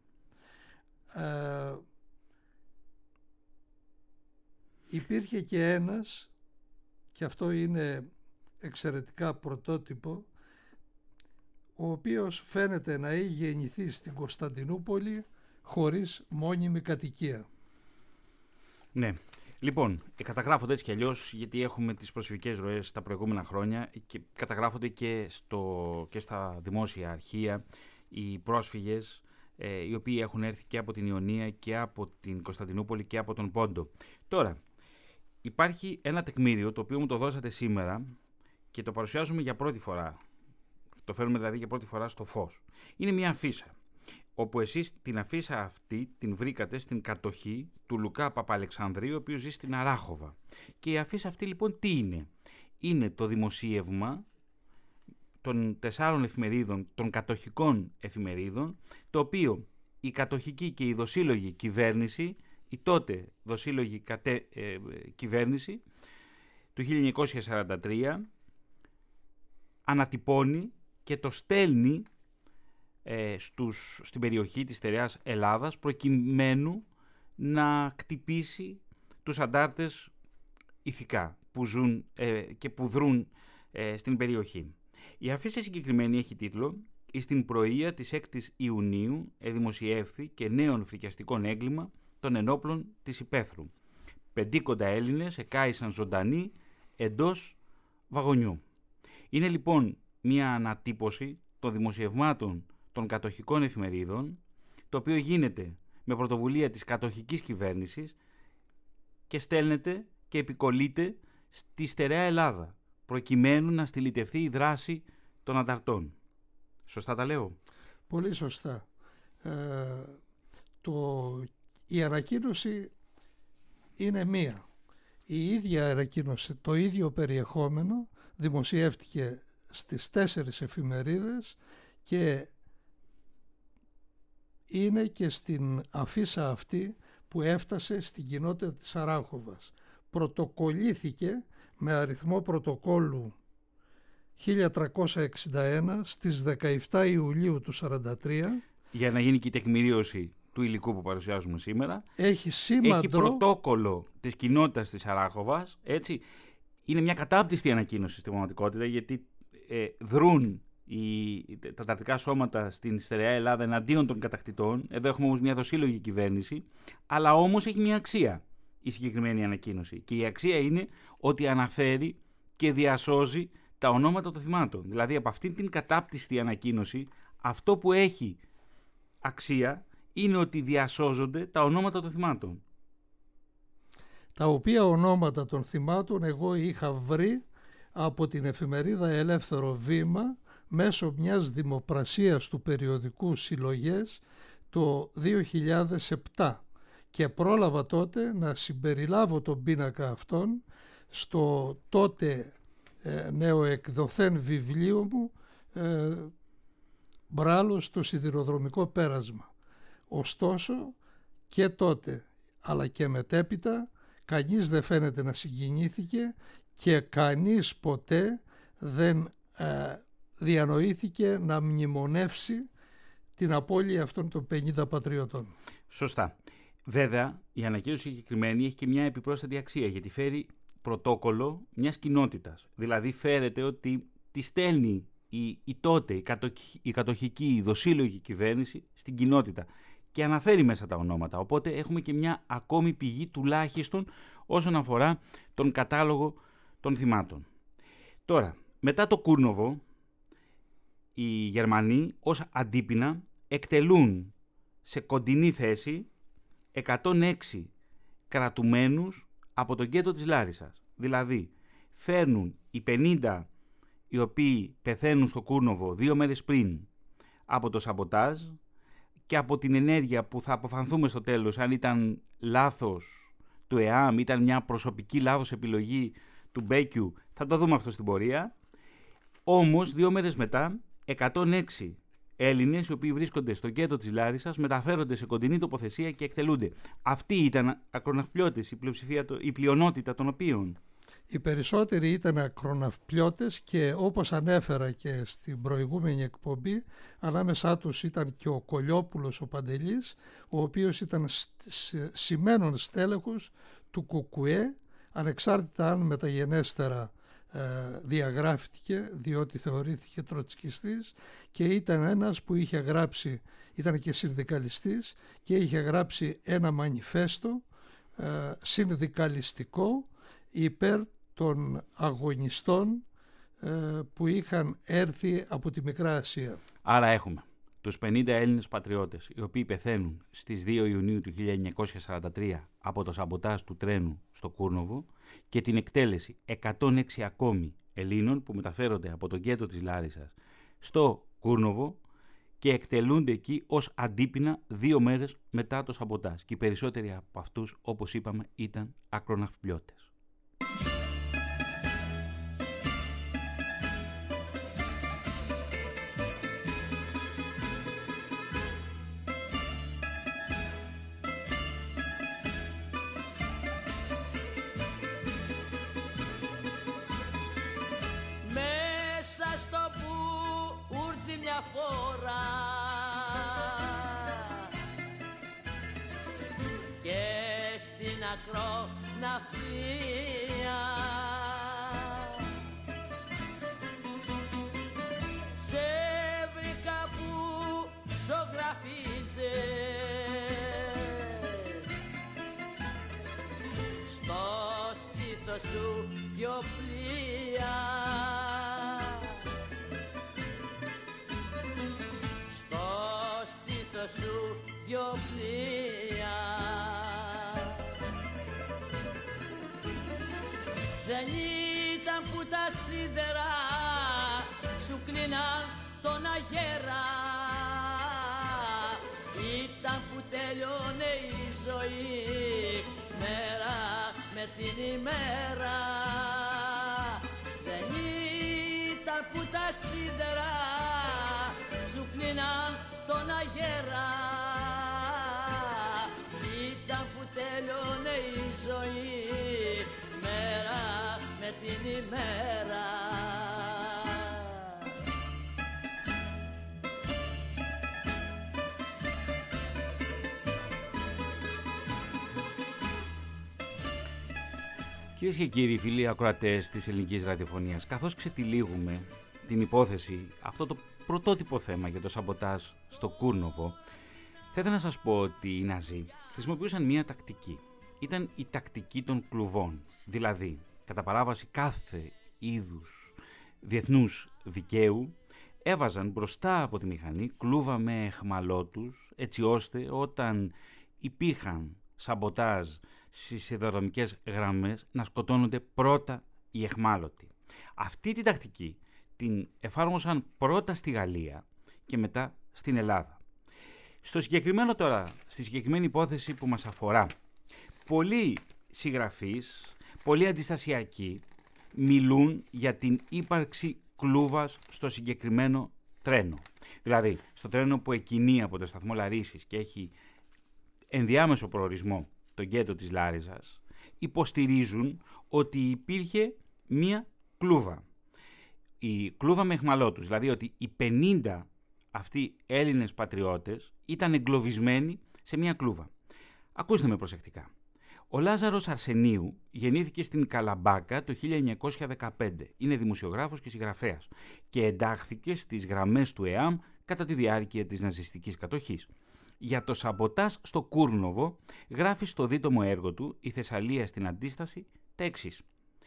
Υπήρχε και ένας, και αυτό είναι εξαιρετικά πρωτότυπο, ο οποίος φαίνεται να έχει γεννηθεί στην Κωνσταντινούπολη χωρίς μόνιμη κατοικία. Ναι. Λοιπόν, καταγράφονται έτσι κι αλλιώς, γιατί έχουμε τις προσφυγικές ροές τα προηγούμενα χρόνια και καταγράφονται και στα δημόσια αρχεία οι πρόσφυγες οι οποίοι έχουν έρθει και από την Ιωνία και από την Κωνσταντινούπολη και από τον Πόντο. Τώρα, υπάρχει ένα τεκμήριο το οποίο μου το δώσατε σήμερα και το παρουσιάζουμε για πρώτη φορά. Το φέρνουμε δηλαδή για πρώτη φορά στο φως. Είναι μια αφίσα, όπου εσείς την αφίσα αυτή την βρήκατε στην κατοχή του Λουκά Παπαλεξανδρίου, ο οποίος ζει στην Αράχοβα. Και η αφίσα αυτή λοιπόν τι είναι? Είναι το δημοσίευμα των 4 εφημερίδων, των κατοχικών εφημερίδων, το οποίο η κατοχική και η δοσύλλογη κυβέρνηση, η τότε δοσύλλογη κυβέρνηση του 1943 ανατυπώνει και το στέλνει στην περιοχή της στερεάς Ελλάδας, προκειμένου να κτυπήσει τους αντάρτες ηθικά που ζουν και που δρούν στην περιοχή. Η αφίσα συγκεκριμένη έχει τίτλο «Στην πρωία της 6ης Ιουνίου εδημοσιεύθη και νέον φρικιαστικών έγκλημα των ενόπλων της Υπαίθρου. 50 Έλληνες εκάησαν ζωντανοί εντός βαγονιού». Είναι λοιπόν μια ανατύπωση των δημοσιευμάτων των κατοχικών εφημερίδων, το οποίο γίνεται με πρωτοβουλία της κατοχικής κυβέρνησης και στέλνεται και επικολλείται στη στερεά Ελλάδα, προκειμένου να στυλιτευθεί η δράση των ανταρτών. Σωστά τα λέω? Πολύ σωστά. Η ανακοίνωση είναι μία. Η ίδια ανακοίνωση, το ίδιο περιεχόμενο δημοσιεύτηκε στις 4 εφημερίδες και είναι και στην αφίσα αυτή που έφτασε στην κοινότητα της Αράχοβας. Πρωτοκολλήθηκε με αριθμό πρωτοκόλλου 1361 στις 17 Ιουλίου του 1943. Για να γίνει και η τεκμηρίωση του υλικού που παρουσιάζουμε σήμερα. Έχει πρωτόκολλο της κοινότητας της Αράχοβας, έτσι. Είναι μια κατάπτυστη ανακοίνωση στην πραγματικότητα, γιατί δρούν τα ανταρτικά σώματα στην στερεά Ελλάδα εναντίον των κατακτητών. Εδώ έχουμε όμως μια δοσύλλογη κυβέρνηση, αλλά όμως έχει μια αξία η συγκεκριμένη ανακοίνωση. Και η αξία είναι ότι αναφέρει και διασώζει τα ονόματα των θυμάτων. Δηλαδή από αυτήν την κατάπτυστη ανακοίνωση, αυτό που έχει αξία είναι ότι διασώζονται τα ονόματα των θυμάτων. Τα οποία ονόματα των θυμάτων εγώ είχα βρει από την εφημερίδα Ελεύθερο Βήμα μέσω μιας δημοπρασίας του περιοδικού Συλλογές το 2007 και πρόλαβα τότε να συμπεριλάβω τον πίνακα αυτόν στο τότε νεοεκδοθέν βιβλίο μου Μπράλο στο σιδηροδρομικό πέρασμα. Ωστόσο και τότε αλλά και μετέπειτα κανείς δεν φαίνεται να συγκινήθηκε και κανείς ποτέ δεν διανοήθηκε να μνημονεύσει την απώλεια αυτών των 50 πατριωτών. Σωστά. Βέβαια, η ανακοίνωση συγκεκριμένη έχει και μια επιπρόσθετη αξία, γιατί φέρει πρωτόκολλο μιας κοινότητας. Δηλαδή φέρεται ότι τη στέλνει η κατοχική, η δοσύλλογη κυβέρνηση στην κοινότητα και αναφέρει μέσα τα ονόματα. Οπότε έχουμε και μια ακόμη πηγή τουλάχιστον όσον αφορά τον κατάλογο των θυμάτων. Τώρα, μετά το Κούρνοβο, οι Γερμανοί ως αντίπεινα εκτελούν σε κοντινή θέση 106 κρατουμένους από τον γκέτο της Λάρισσας. Δηλαδή, φέρνουν οι 50 οι οποίοι πεθαίνουν στο Κούρνοβο 2 μέρες πριν από το σαμποτάζ και από την ενέργεια που θα αποφανθούμε στο τέλος αν ήταν λάθος του ΕΑΜ, ήταν μια προσωπική λάθος επιλογή του Μπέκιου, θα το δούμε αυτό στην πορεία. Όμως 2 μέρες μετά 106 Έλληνες οι οποίοι βρίσκονται στο γκέτο της Λάρισσας μεταφέρονται σε κοντινή τοποθεσία και εκτελούνται. Αυτοί ήταν ακροναυπλιώτες, η πλειονότητα των οποίων. Οι περισσότεροι ήταν ακροναυπλιώτες και όπως ανέφερα και στην προηγούμενη εκπομπή, ανάμεσά τους ήταν και ο Κολιόπουλος ο Παντελής, ο οποίος ήταν σημαίνον στέλεχος του ΚΚΕ, ανεξάρτητα αν μεταγενέστερα διαγράφηκε, διότι θεωρήθηκε τροτσκιστής, και ήταν ένας που είχε γράψει, ήταν και συνδικαλιστής και είχε γράψει ένα μανιφέστο συνδικαλιστικό υπέρ των αγωνιστών που είχαν έρθει από τη Μικρά Ασία. Άρα έχουμε τους 50 Έλληνες πατριώτες, οι οποίοι πεθαίνουν στις 2 Ιουνίου του 1943 από το σαμποτάζ του τρένου στο Κούρνοβο και την εκτέλεση 106 ακόμη Ελλήνων που μεταφέρονται από τον γκέτο της Λάρισσας στο Κούρνοβο και εκτελούνται εκεί ως αντίπεινα 2 μέρες μετά το σαμποτάζ. Και οι περισσότεροι από αυτούς, όπως είπαμε, ήταν ακροναυπλιώτες. Μέσα στο πούρτσι μια φορά και στην ακροναυπλία σε βρήκα που ζωγραφίζες στο στήθος σου δυο πλοία, στο στήθος σου δυο πλοία. Δεν ήταν που τα σίδερα σου κλείναν τον αγέρα, ήταν που τέλειωνε η ζωή μέρα με την ημέρα. Δεν ήταν που τα σίδερα σου κλείναν τον αγέρα, ήταν που τέλειωνε η ζωή μέρα με την ημέρα. Κυρίες και κύριοι, φίλοι ακροατές της ελληνικής ραδιοφωνίας, καθώς ξετυλίγουμε την υπόθεση, αυτό το πρωτότυπο θέμα για το σαμποτάζ στο Κούρνοβο, θα ήθελα να σας πω ότι οι Ναζί χρησιμοποιούσαν μία τακτική. Ήταν η τακτική των κλουβών, δηλαδή κατά παράβαση κάθε είδους διεθνούς δικαίου έβαζαν μπροστά από τη μηχανή κλούβα με αιχμαλώτους, έτσι ώστε όταν υπήρχαν σαμποτάζ στις σιδηροδρομικές γραμμές να σκοτώνονται πρώτα οι αιχμάλωτοι. Αυτή την τακτική την εφάρμοσαν πρώτα στη Γαλλία και μετά στην Ελλάδα. Στο συγκεκριμένο τώρα, στη συγκεκριμένη υπόθεση που μας αφορά, πολλοί συγγραφείς, πολλοί αντιστασιακοί μιλούν για την ύπαρξη κλούβας στο συγκεκριμένο τρένο. Δηλαδή, στο τρένο που εκκινεί από το σταθμό Λαρίσσης και έχει ενδιάμεσο προορισμό το γκέτο της Λάριζας, υποστηρίζουν ότι υπήρχε μία κλούβα. Η κλούβα με αιχμαλώτους, δηλαδή ότι οι 50 αυτοί Έλληνες πατριώτες ήταν εγκλωβισμένοι σε μία κλούβα. Ακούστε με προσεκτικά. Ο Λάζαρος Αρσενίου γεννήθηκε στην Καλαμπάκα το 1915. Είναι δημοσιογράφος και συγγραφέας και εντάχθηκε στις γραμμές του ΕΑΜ κατά τη διάρκεια της ναζιστικής κατοχής. Για το σαμποτάζ στο Κούρνοβο γράφει στο δίτομο έργο του «Η Θεσσαλία στην Αντίσταση» τα εξής.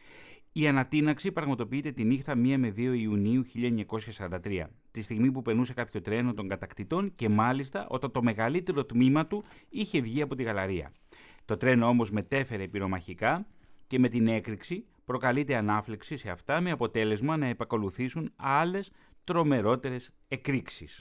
Η ανατείναξη πραγματοποιείται τη νύχτα 1 με 2 Ιουνίου 1943, τη στιγμή που περνούσε κάποιο τρένο των κατακτητών και μάλιστα όταν το μεγαλύτερο τμήμα του είχε βγει από τη γαλαρία. Το τρένο όμως μετέφερε πυρομαχικά και με την έκρηξη προκαλείται ανάφλεξη σε αυτά με αποτέλεσμα να επακολουθήσουν άλλες τρομερότερες εκρήξεις.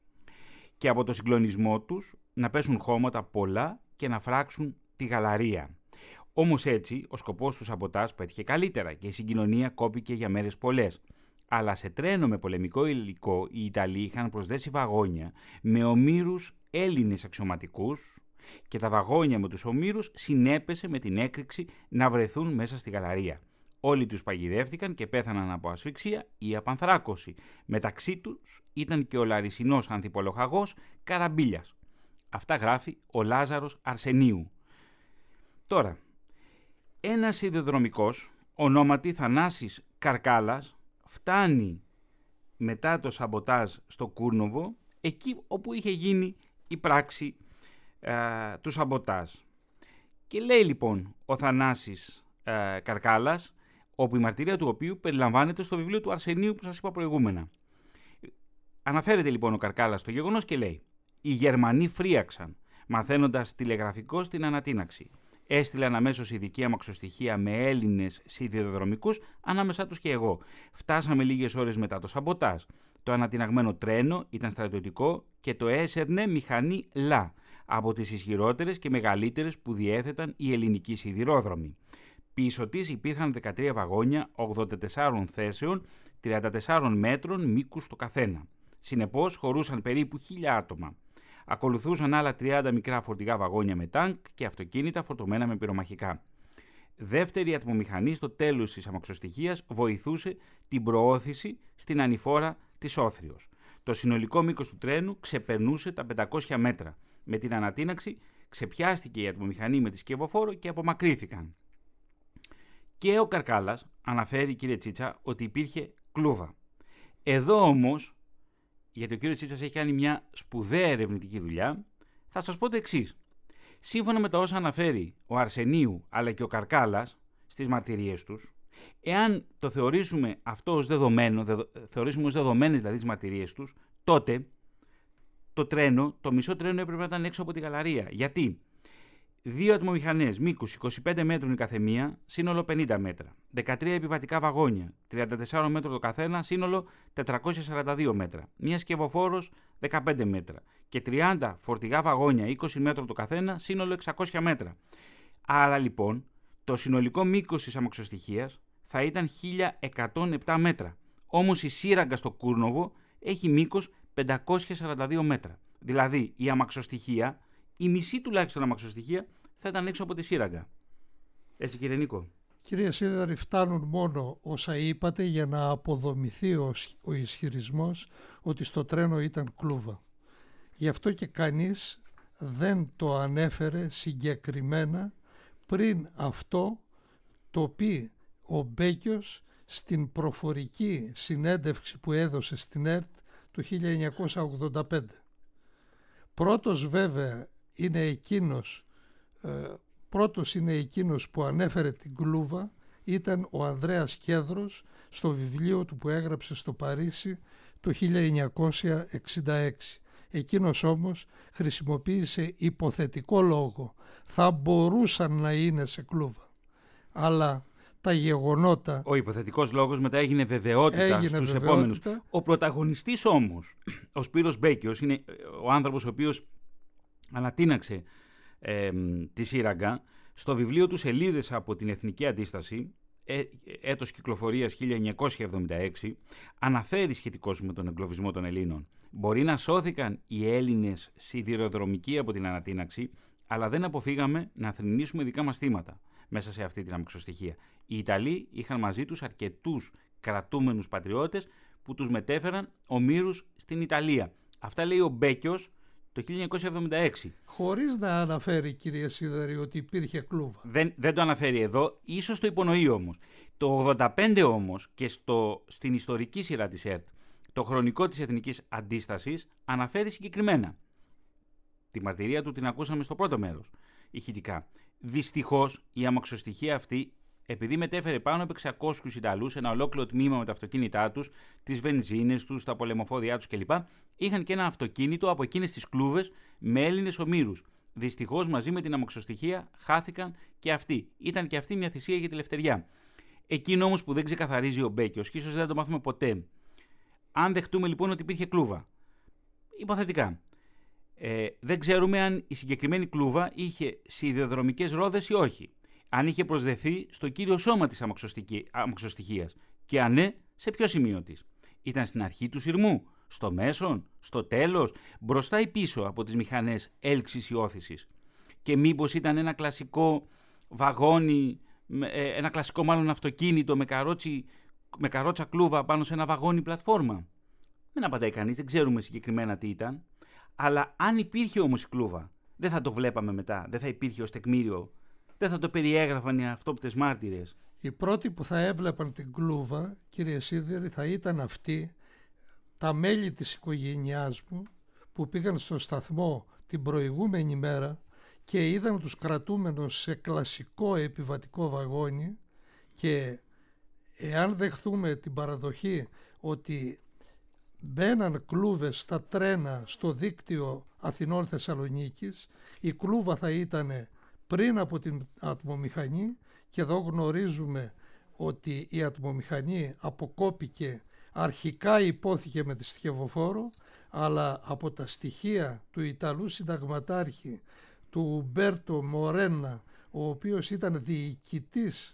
Και από το συγκλονισμό τους να πέσουν χώματα πολλά και να φράξουν τη γαλαρία. Όμως έτσι ο σκοπός του σαμποτάζ πέτυχε καλύτερα και η συγκοινωνία κόπηκε για μέρες πολλές. Αλλά σε τρένο με πολεμικό υλικό οι Ιταλοί είχαν προσδέσει βαγόνια με ομήρους Έλληνες αξιωματικούς και τα βαγόνια με τους ομήρους συνέπεσε με την έκρηξη να βρεθούν μέσα στη γαλαρία. Όλοι τους παγιδεύτηκαν και πέθαναν από ασφυξία ή απανθράκωση. Μεταξύ τους ήταν και ο Λαρισινός ανθιπολοχαγός Καραμπίλιας. Αυτά γράφει ο Λάζαρος Αρσενίου. Τώρα, ένας σιδηροδρομικός, ονόματι Θανάσης Καρκάλας, φτάνει μετά το σαμποτάζ στο Κούρνοβο, εκεί όπου είχε γίνει η πράξη του σαμποτάζ. Και λέει λοιπόν ο Θανάσης Καρκάλας, όπου η μαρτυρία του οποίου περιλαμβάνεται στο βιβλίο του Αρσενίου που σας είπα προηγούμενα. Αναφέρεται λοιπόν ο Καρκάλας στο γεγονός και λέει: «Οι Γερμανοί φρίαξαν, μαθαίνοντας τηλεγραφικώς την ανατείναξη. Έστειλαν αμέσως ειδική αμαξοστοιχεία με Έλληνες σιδηροδρομικούς, ανάμεσά τους και εγώ. Φτάσαμε λίγες ώρες μετά το σαμποτάζ. Το ανατιναγμένο τρένο ήταν στρατιωτικό και το έσερνε μηχανή ΛΑ, από τις ισχυρότερες και μεγαλύτερες που διέθεταν οι ελληνικοί σιδηρόδρομοι. Πίσω της υπήρχαν 13 βαγόνια 84 θέσεων, 34 μέτρων μήκους το καθένα. Συνεπώς χωρούσαν περίπου 1000 άτομα. Ακολουθούσαν άλλα 30 μικρά φορτηγά βαγόνια με τάγκ και αυτοκίνητα φορτωμένα με πυρομαχικά. Δεύτερη ατμομηχανή στο τέλος της αμαξοστοιχείας βοηθούσε την προώθηση στην ανηφόρα της Όθριος. Το συνολικό μήκος του τρένου ξεπερνούσε τα 500 μέτρα. Με την ανατείναξη ξεπιάστηκε η ατμομηχανή με τη σκευοφόρο και απομακρύθηκαν. Και ο Καρκάλας αναφέρει, κύριε Τσίτσα, ότι υπήρχε κλούβα. Εδώ όμως, γιατί ο κύριος Τσίτσας έχει κάνει μια σπουδαία ερευνητική δουλειά, θα σας πω το εξής. Σύμφωνα με τα όσα αναφέρει ο Αρσενίου αλλά και ο Καρκάλας στις μαρτυρίες τους, εάν το θεωρήσουμε αυτό ως δεδομένο, θεωρήσουμε ως δεδομένες δηλαδή τις μαρτυρίες τους, τότε το μισό τρένο έπρεπε να ήταν έξω από τη γαλαρία. Γιατί? 2 ατμομηχανές μήκους 25 μέτρων η καθεμία, σύνολο 50 μέτρα. 13 επιβατικά βαγόνια, 34 μέτρα το καθένα, σύνολο 442 μέτρα. Μια σκευοφόρος 15 μέτρα. Και 30 φορτηγά βαγόνια, 20 μέτρα το καθένα, σύνολο 600 μέτρα. Άρα λοιπόν, το συνολικό μήκος της αμαξοστοιχείας θα ήταν 1107 μέτρα. Όμως η σύραγγα στο Κούρνοβο έχει μήκος 542 μέτρα. Δηλαδή η αμαξοστοιχεία, η μισή τουλάχιστον αμαξοστοιχεία, θα ήταν έξω από τη σύραγγα. Έτσι, κύριε Νίκο? Κύριε Σίδερη, φτάνουν μόνο όσα είπατε για να αποδομηθεί ο ισχυρισμός ότι στο τρένο ήταν κλούβα. Γι' αυτό και κανείς δεν το ανέφερε συγκεκριμένα πριν αυτό το πει ο Μπέκιος στην προφορική συνέντευξη που έδωσε στην ΕΡΤ το 1985. Πρώτος βέβαια είναι εκείνος που ανέφερε την κλούβα, ήταν ο Ανδρέας Κέδρος στο βιβλίο του που έγραψε στο Παρίσι το 1966. Εκείνος όμως χρησιμοποίησε υποθετικό λόγο, θα μπορούσαν να είναι σε κλούβα. Αλλά τα γεγονότα... Ο υποθετικός λόγος μετά έγινε βεβαιότητα στους επόμενους. Ο πρωταγωνιστής όμως, ο Σπύρος Μπέκιος, είναι ο άνθρωπος ο οποίος ανατείναξε τη σύραγγα. Στο βιβλίο του «Σελίδες από την Εθνική Αντίσταση», έτος κυκλοφορίας 1976, αναφέρει σχετικώς με τον εγκλωβισμό των Ελλήνων. Μπορεί να σώθηκαν οι Έλληνες σιδηροδρομικοί από την ανατείναξη, αλλά δεν αποφύγαμε να θρηνήσουμε δικά μας θύματα μέσα σε αυτή την αμαξοστοιχεία. Οι Ιταλοί είχαν μαζί τους αρκετούς κρατούμενους πατριώτες που τους μετέφεραν ομήρους στην Ιταλία. Αυτά λέει ο Μπέκιος το 1976. Χωρίς να αναφέρει, κύριε Σίδερη, ότι υπήρχε κλούβα. Δεν το αναφέρει εδώ, ίσως το υπονοεί όμως. Το 85 όμως και στην ιστορική σειρά της ΕΡΤ, το χρονικό της Εθνικής Αντίστασης, αναφέρει συγκεκριμένα. Τη μαρτυρία του την ακούσαμε στο πρώτο μέρος, ηχητικά. Δυστυχώς η αμαξοστοιχεία αυτή, επειδή μετέφερε πάνω από 600 Ιταλούς, ένα ολόκληρο τμήμα με τα αυτοκίνητά τους, τις βενζίνες τους, τα πολεμοφόδια τους κλπ., είχαν και ένα αυτοκίνητο από εκείνες τις κλούβες με Έλληνες ομήρους. Δυστυχώς μαζί με την αμαξοστοιχεία χάθηκαν και αυτοί. Ήταν και αυτή μια θυσία για τη λευτεριά. Εκείνο όμως που δεν ξεκαθαρίζει ο Μπέκιος, και ίσως δεν θα το μάθουμε ποτέ. Αν δεχτούμε λοιπόν ότι υπήρχε κλούβα, υποθετικά, δεν ξέρουμε αν η συγκεκριμένη κλούβα είχε σιδηροδρομικές ρόδες ή όχι. Αν είχε προσδεθεί στο κύριο σώμα της αμαξοστοιχείας και αν ναι, σε ποιο σημείο της. Ήταν στην αρχή του σειρμού, στο μέσον, στο τέλος, μπροστά ή πίσω από τις μηχανές έλξης ή όθησης. Και μήπως ήταν ένα κλασικό βαγόνι ένα κλασικό μάλλον αυτοκίνητο με καρότσα κλούβα πάνω σε ένα βαγόνι πλατφόρμα. Δεν απαντάει κανείς, δεν ξέρουμε συγκεκριμένα τι ήταν. Αλλά αν υπήρχε όμως η κλούβα, δεν θα το βλέπαμε μετά, δεν θα υπήρχε ως τεκμήριο, δεν θα το περιέγραφαν οι αυτόπτες μάρτυρες. Οι πρώτοι που θα έβλεπαν την κλούβα, κύριε Σίδηρη, θα ήταν αυτοί, τα μέλη της οικογένειάς μου, που πήγαν στο σταθμό την προηγούμενη μέρα και είδαν τους κρατούμενους σε κλασικό επιβατικό βαγόνι, και εάν δεχθούμε την παραδοχή ότι μπαίναν κλούβες στα τρένα στο δίκτυο Αθηνών-Θεσσαλονίκης, η κλούβα θα ήταν πριν από την ατμομηχανή, και εδώ γνωρίζουμε ότι η ατμομηχανή αποκόπηκε, αρχικά υπόθηκε με τη στοιχευοφόρο, αλλά από τα στοιχεία του Ιταλού συνταγματάρχη, του Ουμπέρτο Μορένα, ο οποίος ήταν διοικητής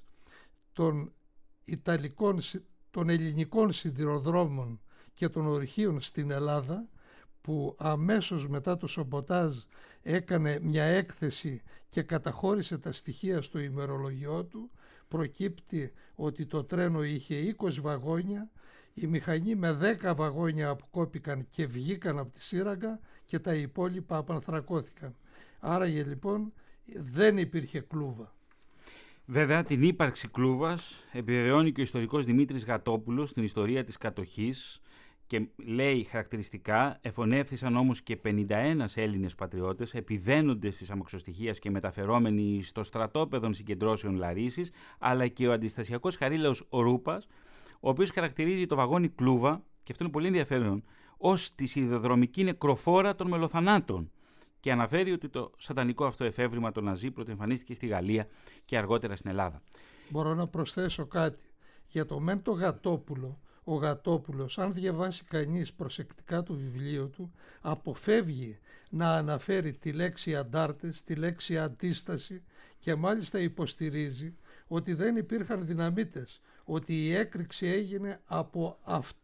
των ελληνικών σιδηροδρόμων και των ορυχείων στην Ελλάδα, που αμέσως μετά το σαμποτάζ έκανε μια έκθεση και καταχώρησε τα στοιχεία στο ημερολογιό του, προκύπτει ότι το τρένο είχε 20 βαγόνια, η μηχανή με 10 βαγόνια αποκόπηκαν και βγήκαν από τη σύραγγα και τα υπόλοιπα απανθρακώθηκαν. Άραγε λοιπόν δεν υπήρχε κλούβα. Βέβαια, την ύπαρξη κλούβας επιβεβαιώνει και ο ιστορικός Δημήτρης Γατόπουλος στην ιστορία της κατοχής και λέει χαρακτηριστικά: εφωνεύθησαν όμως και 51 Έλληνες πατριώτες, επιδαίνοντες της αμαξοστοιχείας και μεταφερόμενοι στο στρατόπεδο συγκεντρώσεων Λαρίσης, αλλά και ο αντιστασιακός Χαρίλαος Ρούπας, ο οποίος χαρακτηρίζει το βαγόνι κλούβα, και αυτό είναι πολύ ενδιαφέρον, ως τη σιδηροδρομική νεκροφόρα των μελοθανάτων. Και αναφέρει ότι το σατανικό αυτό εφεύρημα των Ναζί πρωτοεμφανίστηκε στη Γαλλία και αργότερα στην Ελλάδα. Μπορώ να προσθέσω κάτι. Για το μεν το Γατόπουλο, ο Γατόπουλος, αν διαβάσει κανείς προσεκτικά το βιβλίο του, αποφεύγει να αναφέρει τη λέξη αντάρτες, τη λέξη αντίσταση, και μάλιστα υποστηρίζει ότι δεν υπήρχαν δυναμίτες, ότι η έκρηξη έγινε από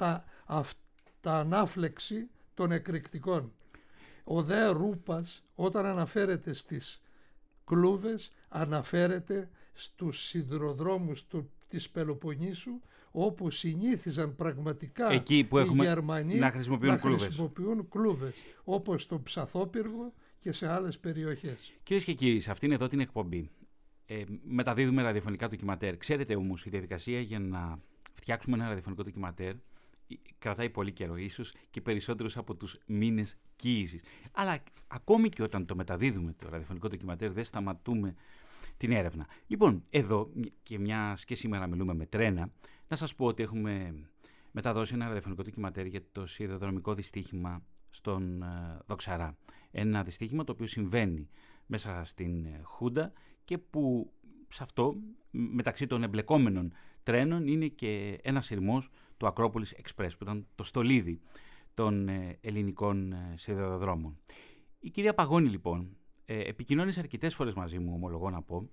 αυτανάφλεξη των εκρηκτικών. Ο δε Ρούπας, όταν αναφέρεται στις κλούβες, αναφέρεται στους σιδηροδρόμους της Πελοποννήσου, όπου συνήθιζαν πραγματικά εκεί που οι Γερμανοί να χρησιμοποιούν κλούβες, όπως στο Ψαθόπυργο και σε άλλες περιοχές. Κυρίες και κύριοι, σε αυτήν εδώ την εκπομπή μεταδίδουμε ραδιοφωνικά ντοκιματέρ. Ξέρετε όμως, η διαδικασία για να φτιάξουμε ένα ραδιοφωνικό ντοκιματέρ κρατάει πολύ καιρό, ίσως και περισσότερους από τους μήνες κοίησης. Αλλά ακόμη και όταν το μεταδίδουμε το ραδιοφωνικό ντοκιματέρ, δεν σταματούμε την έρευνα. Λοιπόν, εδώ, και μιας και σήμερα μιλούμε με τρένα, να σας πω ότι έχουμε μεταδώσει ένα ραδιοφωνικό ντοκιματέρ για το σιδηροδρομικό δυστύχημα στον Δοξαρά. Ένα δυστύχημα το οποίο συμβαίνει μέσα στην Χούντα και που σε αυτό, μεταξύ των εμπλεκόμενων τρένων, είναι και ένας σειρμός του Ακρόπολης Express, που ήταν το στολίδι των ελληνικών σιδηροδρόμων. Η κυρία Παγώνη, λοιπόν, επικοινώνησε αρκετές φορές μαζί μου, ομολογώ να πω,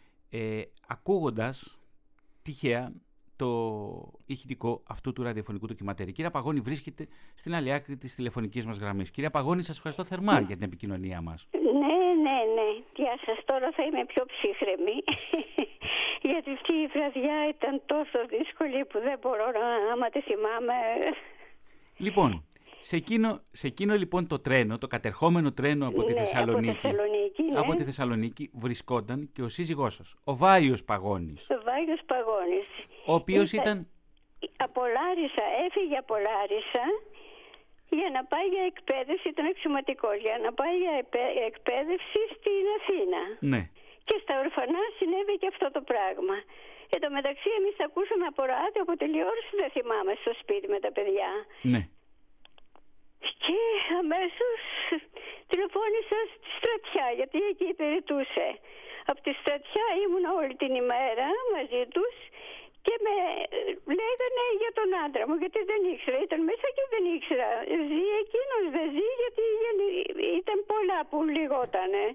ακούγοντας τυχαία το ηχητικό αυτού του ραδιοφωνικού ντοκιματέρ. Η κυρία Παγώνη βρίσκεται στην άλλη άκρη της τηλεφωνικής μας γραμμής. Κυρία Παγώνη, σας ευχαριστώ θερμά για την επικοινωνία μας. Ναι. Γεια σας. Τώρα θα είμαι πιο ψύχρεμη. Γιατί αυτή η βραδιά ήταν τόσο δύσκολη που δεν μπορώ να τη θυμάμαι. Λοιπόν, σε εκείνο λοιπόν το τρένο, το κατερχόμενο τρένο από τη Θεσσαλονίκη, από τη Θεσσαλονίκη βρισκόταν και ο σύζυγός σας, ο Βάιος Παγώνης. Ο Βάιος Παγώνης. Ο οποίος ήταν... Από Λάρισα, έφυγε από Λάρισα για να πάει για εκπαίδευση, ήταν αξιωματικός, για να πάει για εκπαίδευση στην Αθήνα. Ναι. Και στα ορφανά συνέβη και αυτό το πράγμα. Εν τω μεταξύ εμείς τα ακούσαμε από ράδιο, από τηλεόραση, δεν θυμάμαι, στο σπίτι με τα παιδιά. Ναι. Και αμέσως τηλεφώνησα στη Στρατιά, γιατί εκεί υπηρετούσε. Από τη Στρατιά ήμουν όλη την ημέρα μαζί τους και με λέγανε για τον άντρα μου, γιατί δεν ήξερα, ήταν μέσα και δεν ήξερα. Ζει εκείνος, δεν ζει, γιατί ήταν πολλά που λιγότανε.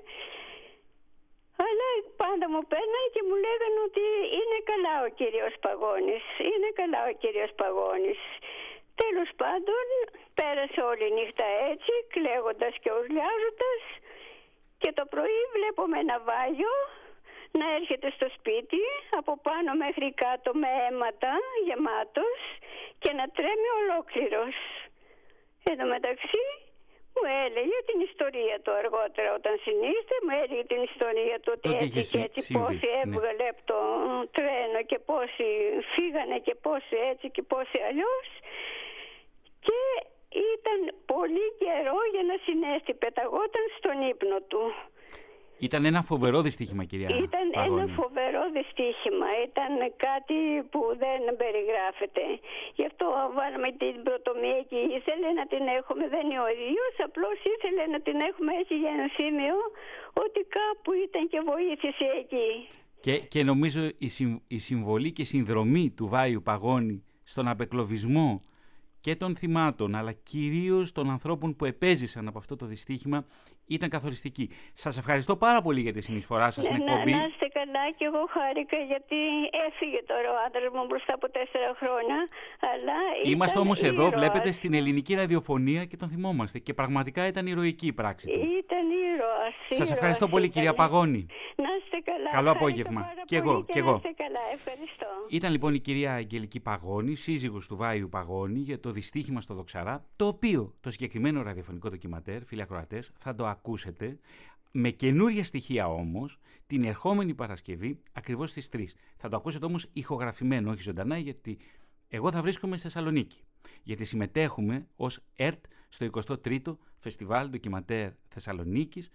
Αλλά πάντα μου παίρνανε και μου λέγανε ότι είναι καλά ο κύριος Παγώνης, είναι καλά ο κύριος Παγώνης. Τέλος πάντων, πέρασε όλη η νύχτα έτσι, κλαίγοντας και ουρλιάζοντας, και το πρωί βλέπω με ένα Βάγιο να έρχεται στο σπίτι από πάνω μέχρι κάτω με αίματα γεμάτος και να τρέμει ολόκληρος. Εν τω μεταξύ μου έλεγε την ιστορία του αργότερα όταν συνήθιζε, μου έλεγε την ιστορία του ότι έτσι και έτσι πόσοι έβγαλε από το τρένο και πόσοι φύγανε και πόσοι έτσι και πόσοι αλλιώς, και ήταν πολύ καιρό για να συνέστη, πεταγόταν στον ύπνο του. Ήταν ένα φοβερό δυστύχημα, κυρία Παγώνη. Ήταν ένα φοβερό δυστύχημα. Ήταν κάτι που δεν περιγράφεται. Γι' αυτό βάλαμε την πρωτομία και ήθελε να την έχουμε. Δεν είναι ο ίδιος, απλώς ήθελε να την έχουμε έτσι για ενθύμιο ότι κάπου ήταν και βοήθησε εκεί. Και νομίζω η συμβολή και συνδρομή του Βάιου Παγώνη στον απεκλωβισμό και των θυμάτων, αλλά κυρίως των ανθρώπων που επέζησαν από αυτό το δυστύχημα, ήταν καθοριστική. Σας ευχαριστώ πάρα πολύ για τη συνεισφορά σας στην εκπομπή. Να είστε καλά, και εγώ χάρηκα γιατί έφυγε τώρα ο άντρας μου μπροστά από 4 χρόνια. Αλλά είμαστε όμως εδώ, ήρωας. βλέπετε, στην ελληνική ραδιοφωνία και τον θυμόμαστε. Και πραγματικά ήταν ηρωική η πράξη του. Ήταν ήρωας. Σας ευχαριστώ πολύ, κυρία Παγώνη. Να είστε καλά. Καλό απόγευμα. Και εγώ. Να είστε καλά. Ευχαριστώ. Ήταν λοιπόν η κυρία Αγγελική Παγώνη, σύζυγος του Βάιου Παγώνη, για το δυστύχημα στο Δοξαρά, το οποίο το συγκεκριμένο ραδιοφωνικό ντοκιματέρ, φίλοι ακροατές, θα το ακούσετε με καινούργια στοιχεία όμως την ερχόμενη Παρασκευή ακριβώς στις 3. Θα το ακούσετε όμως ηχογραφημένο, όχι ζωντανά, γιατί εγώ θα βρίσκομαι στη Θεσσαλονίκη. Γιατί συμμετέχουμε ως ΕΡΤ στο 23ο Φεστιβάλ Ντοκιματέρ Θεσσαλονίκης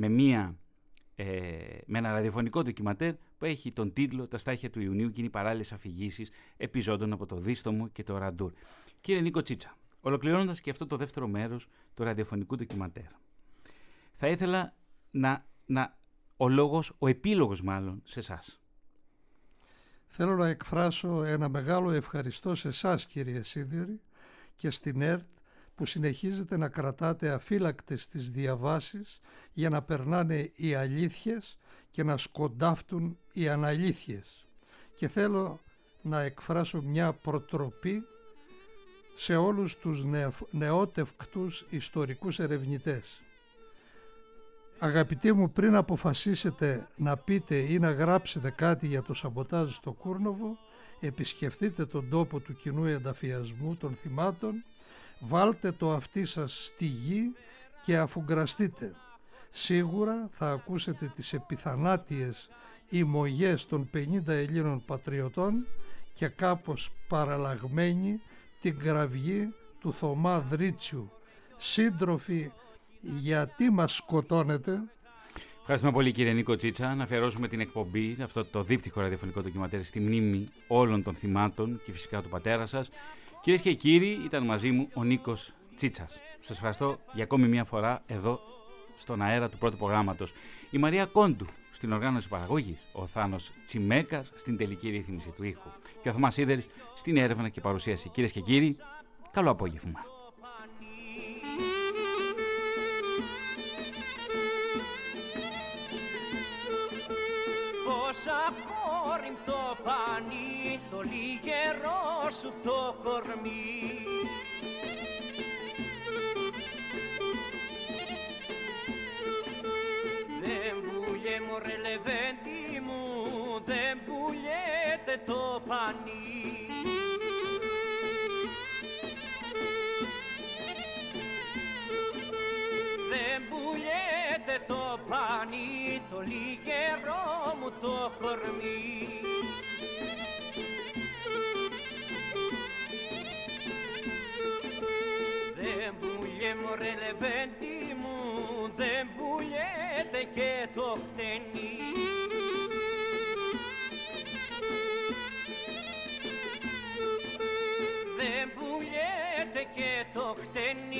με ένα ραδιοφωνικό ντοκιματέρ που έχει τον τίτλο «Τα στάχια του Ιουνίου» και είναι οι παράλληλες αφηγήσεις επιζώντων από το Δίστομο και το Ραντούρ. Κύριε Νίκο Τσίτσα, ολοκληρώνοντας και αυτό το δεύτερο μέρος του ραδιοφωνικού ντοκιματέρ, θα ήθελα ο επίλογος μάλλον σε εσάς. Θέλω να εκφράσω ένα μεγάλο ευχαριστώ σε εσάς, κύριε Σίδηρη, και στην ΕΡΤ που συνεχίζετε να κρατάτε αφύλακτες τις διαβάσεις για να περνάνε οι αλήθειες και να σκοντάφτουν οι αναλήθειες. Και θέλω να εκφράσω μια προτροπή σε όλους τους νεότευκτους ιστορικούς ερευνητές. Αγαπητοί μου, πριν αποφασίσετε να πείτε ή να γράψετε κάτι για το σαμποτάζ στο Κούρνοβο, επισκεφτείτε τον τόπο του κοινού ενταφιασμού των θυμάτων, βάλτε το αυτί σας στη γη και αφουγκραστείτε. Σίγουρα θα ακούσετε τις επιθανάτιες ημωγές των 50 Ελλήνων πατριωτών και κάπως παραλλαγμένη την κραυγή του Θωμά Δρίτσιου. Σύντροφοι, γιατί μας σκοτώνετε? Ευχαριστούμε πολύ, κύριε Νίκο Τσίτσα. Να αφιερώσουμε την εκπομπή, αυτό το δίπτυχο ραδιοφωνικό ντοκιματέρ, στη μνήμη όλων των θυμάτων και φυσικά του πατέρα σας. Κυρίες και κύριοι, ήταν μαζί μου ο Νίκος Τσίτσας. Σας ευχαριστώ για ακόμη μια φορά εδώ στον αέρα του πρώτου προγράμματος. Η Μαρία Κόντου στην οργάνωση παραγωγής, ο Θάνος Τσιμέκας στην τελική ρύθμιση του ήχου και ο Θωμάς Σίδερης στην έρευνα και παρουσίαση. Κυρίες και κύριοι, καλό απόγευμα. Ακόρυμπτο πανί, το λιγερό σου το κορμί. Δεν πουλιέ μωρέ λεβέντη μου, δεν πουλιέται το πανί. Δεν πουλιέται το πανί, το λιγερό μου το κορμί. Δεν πουλιέ μωρέ λεβέντη μου, δεν πουλιέται και το χτενί. Δεν πουλιέται και το χτενί.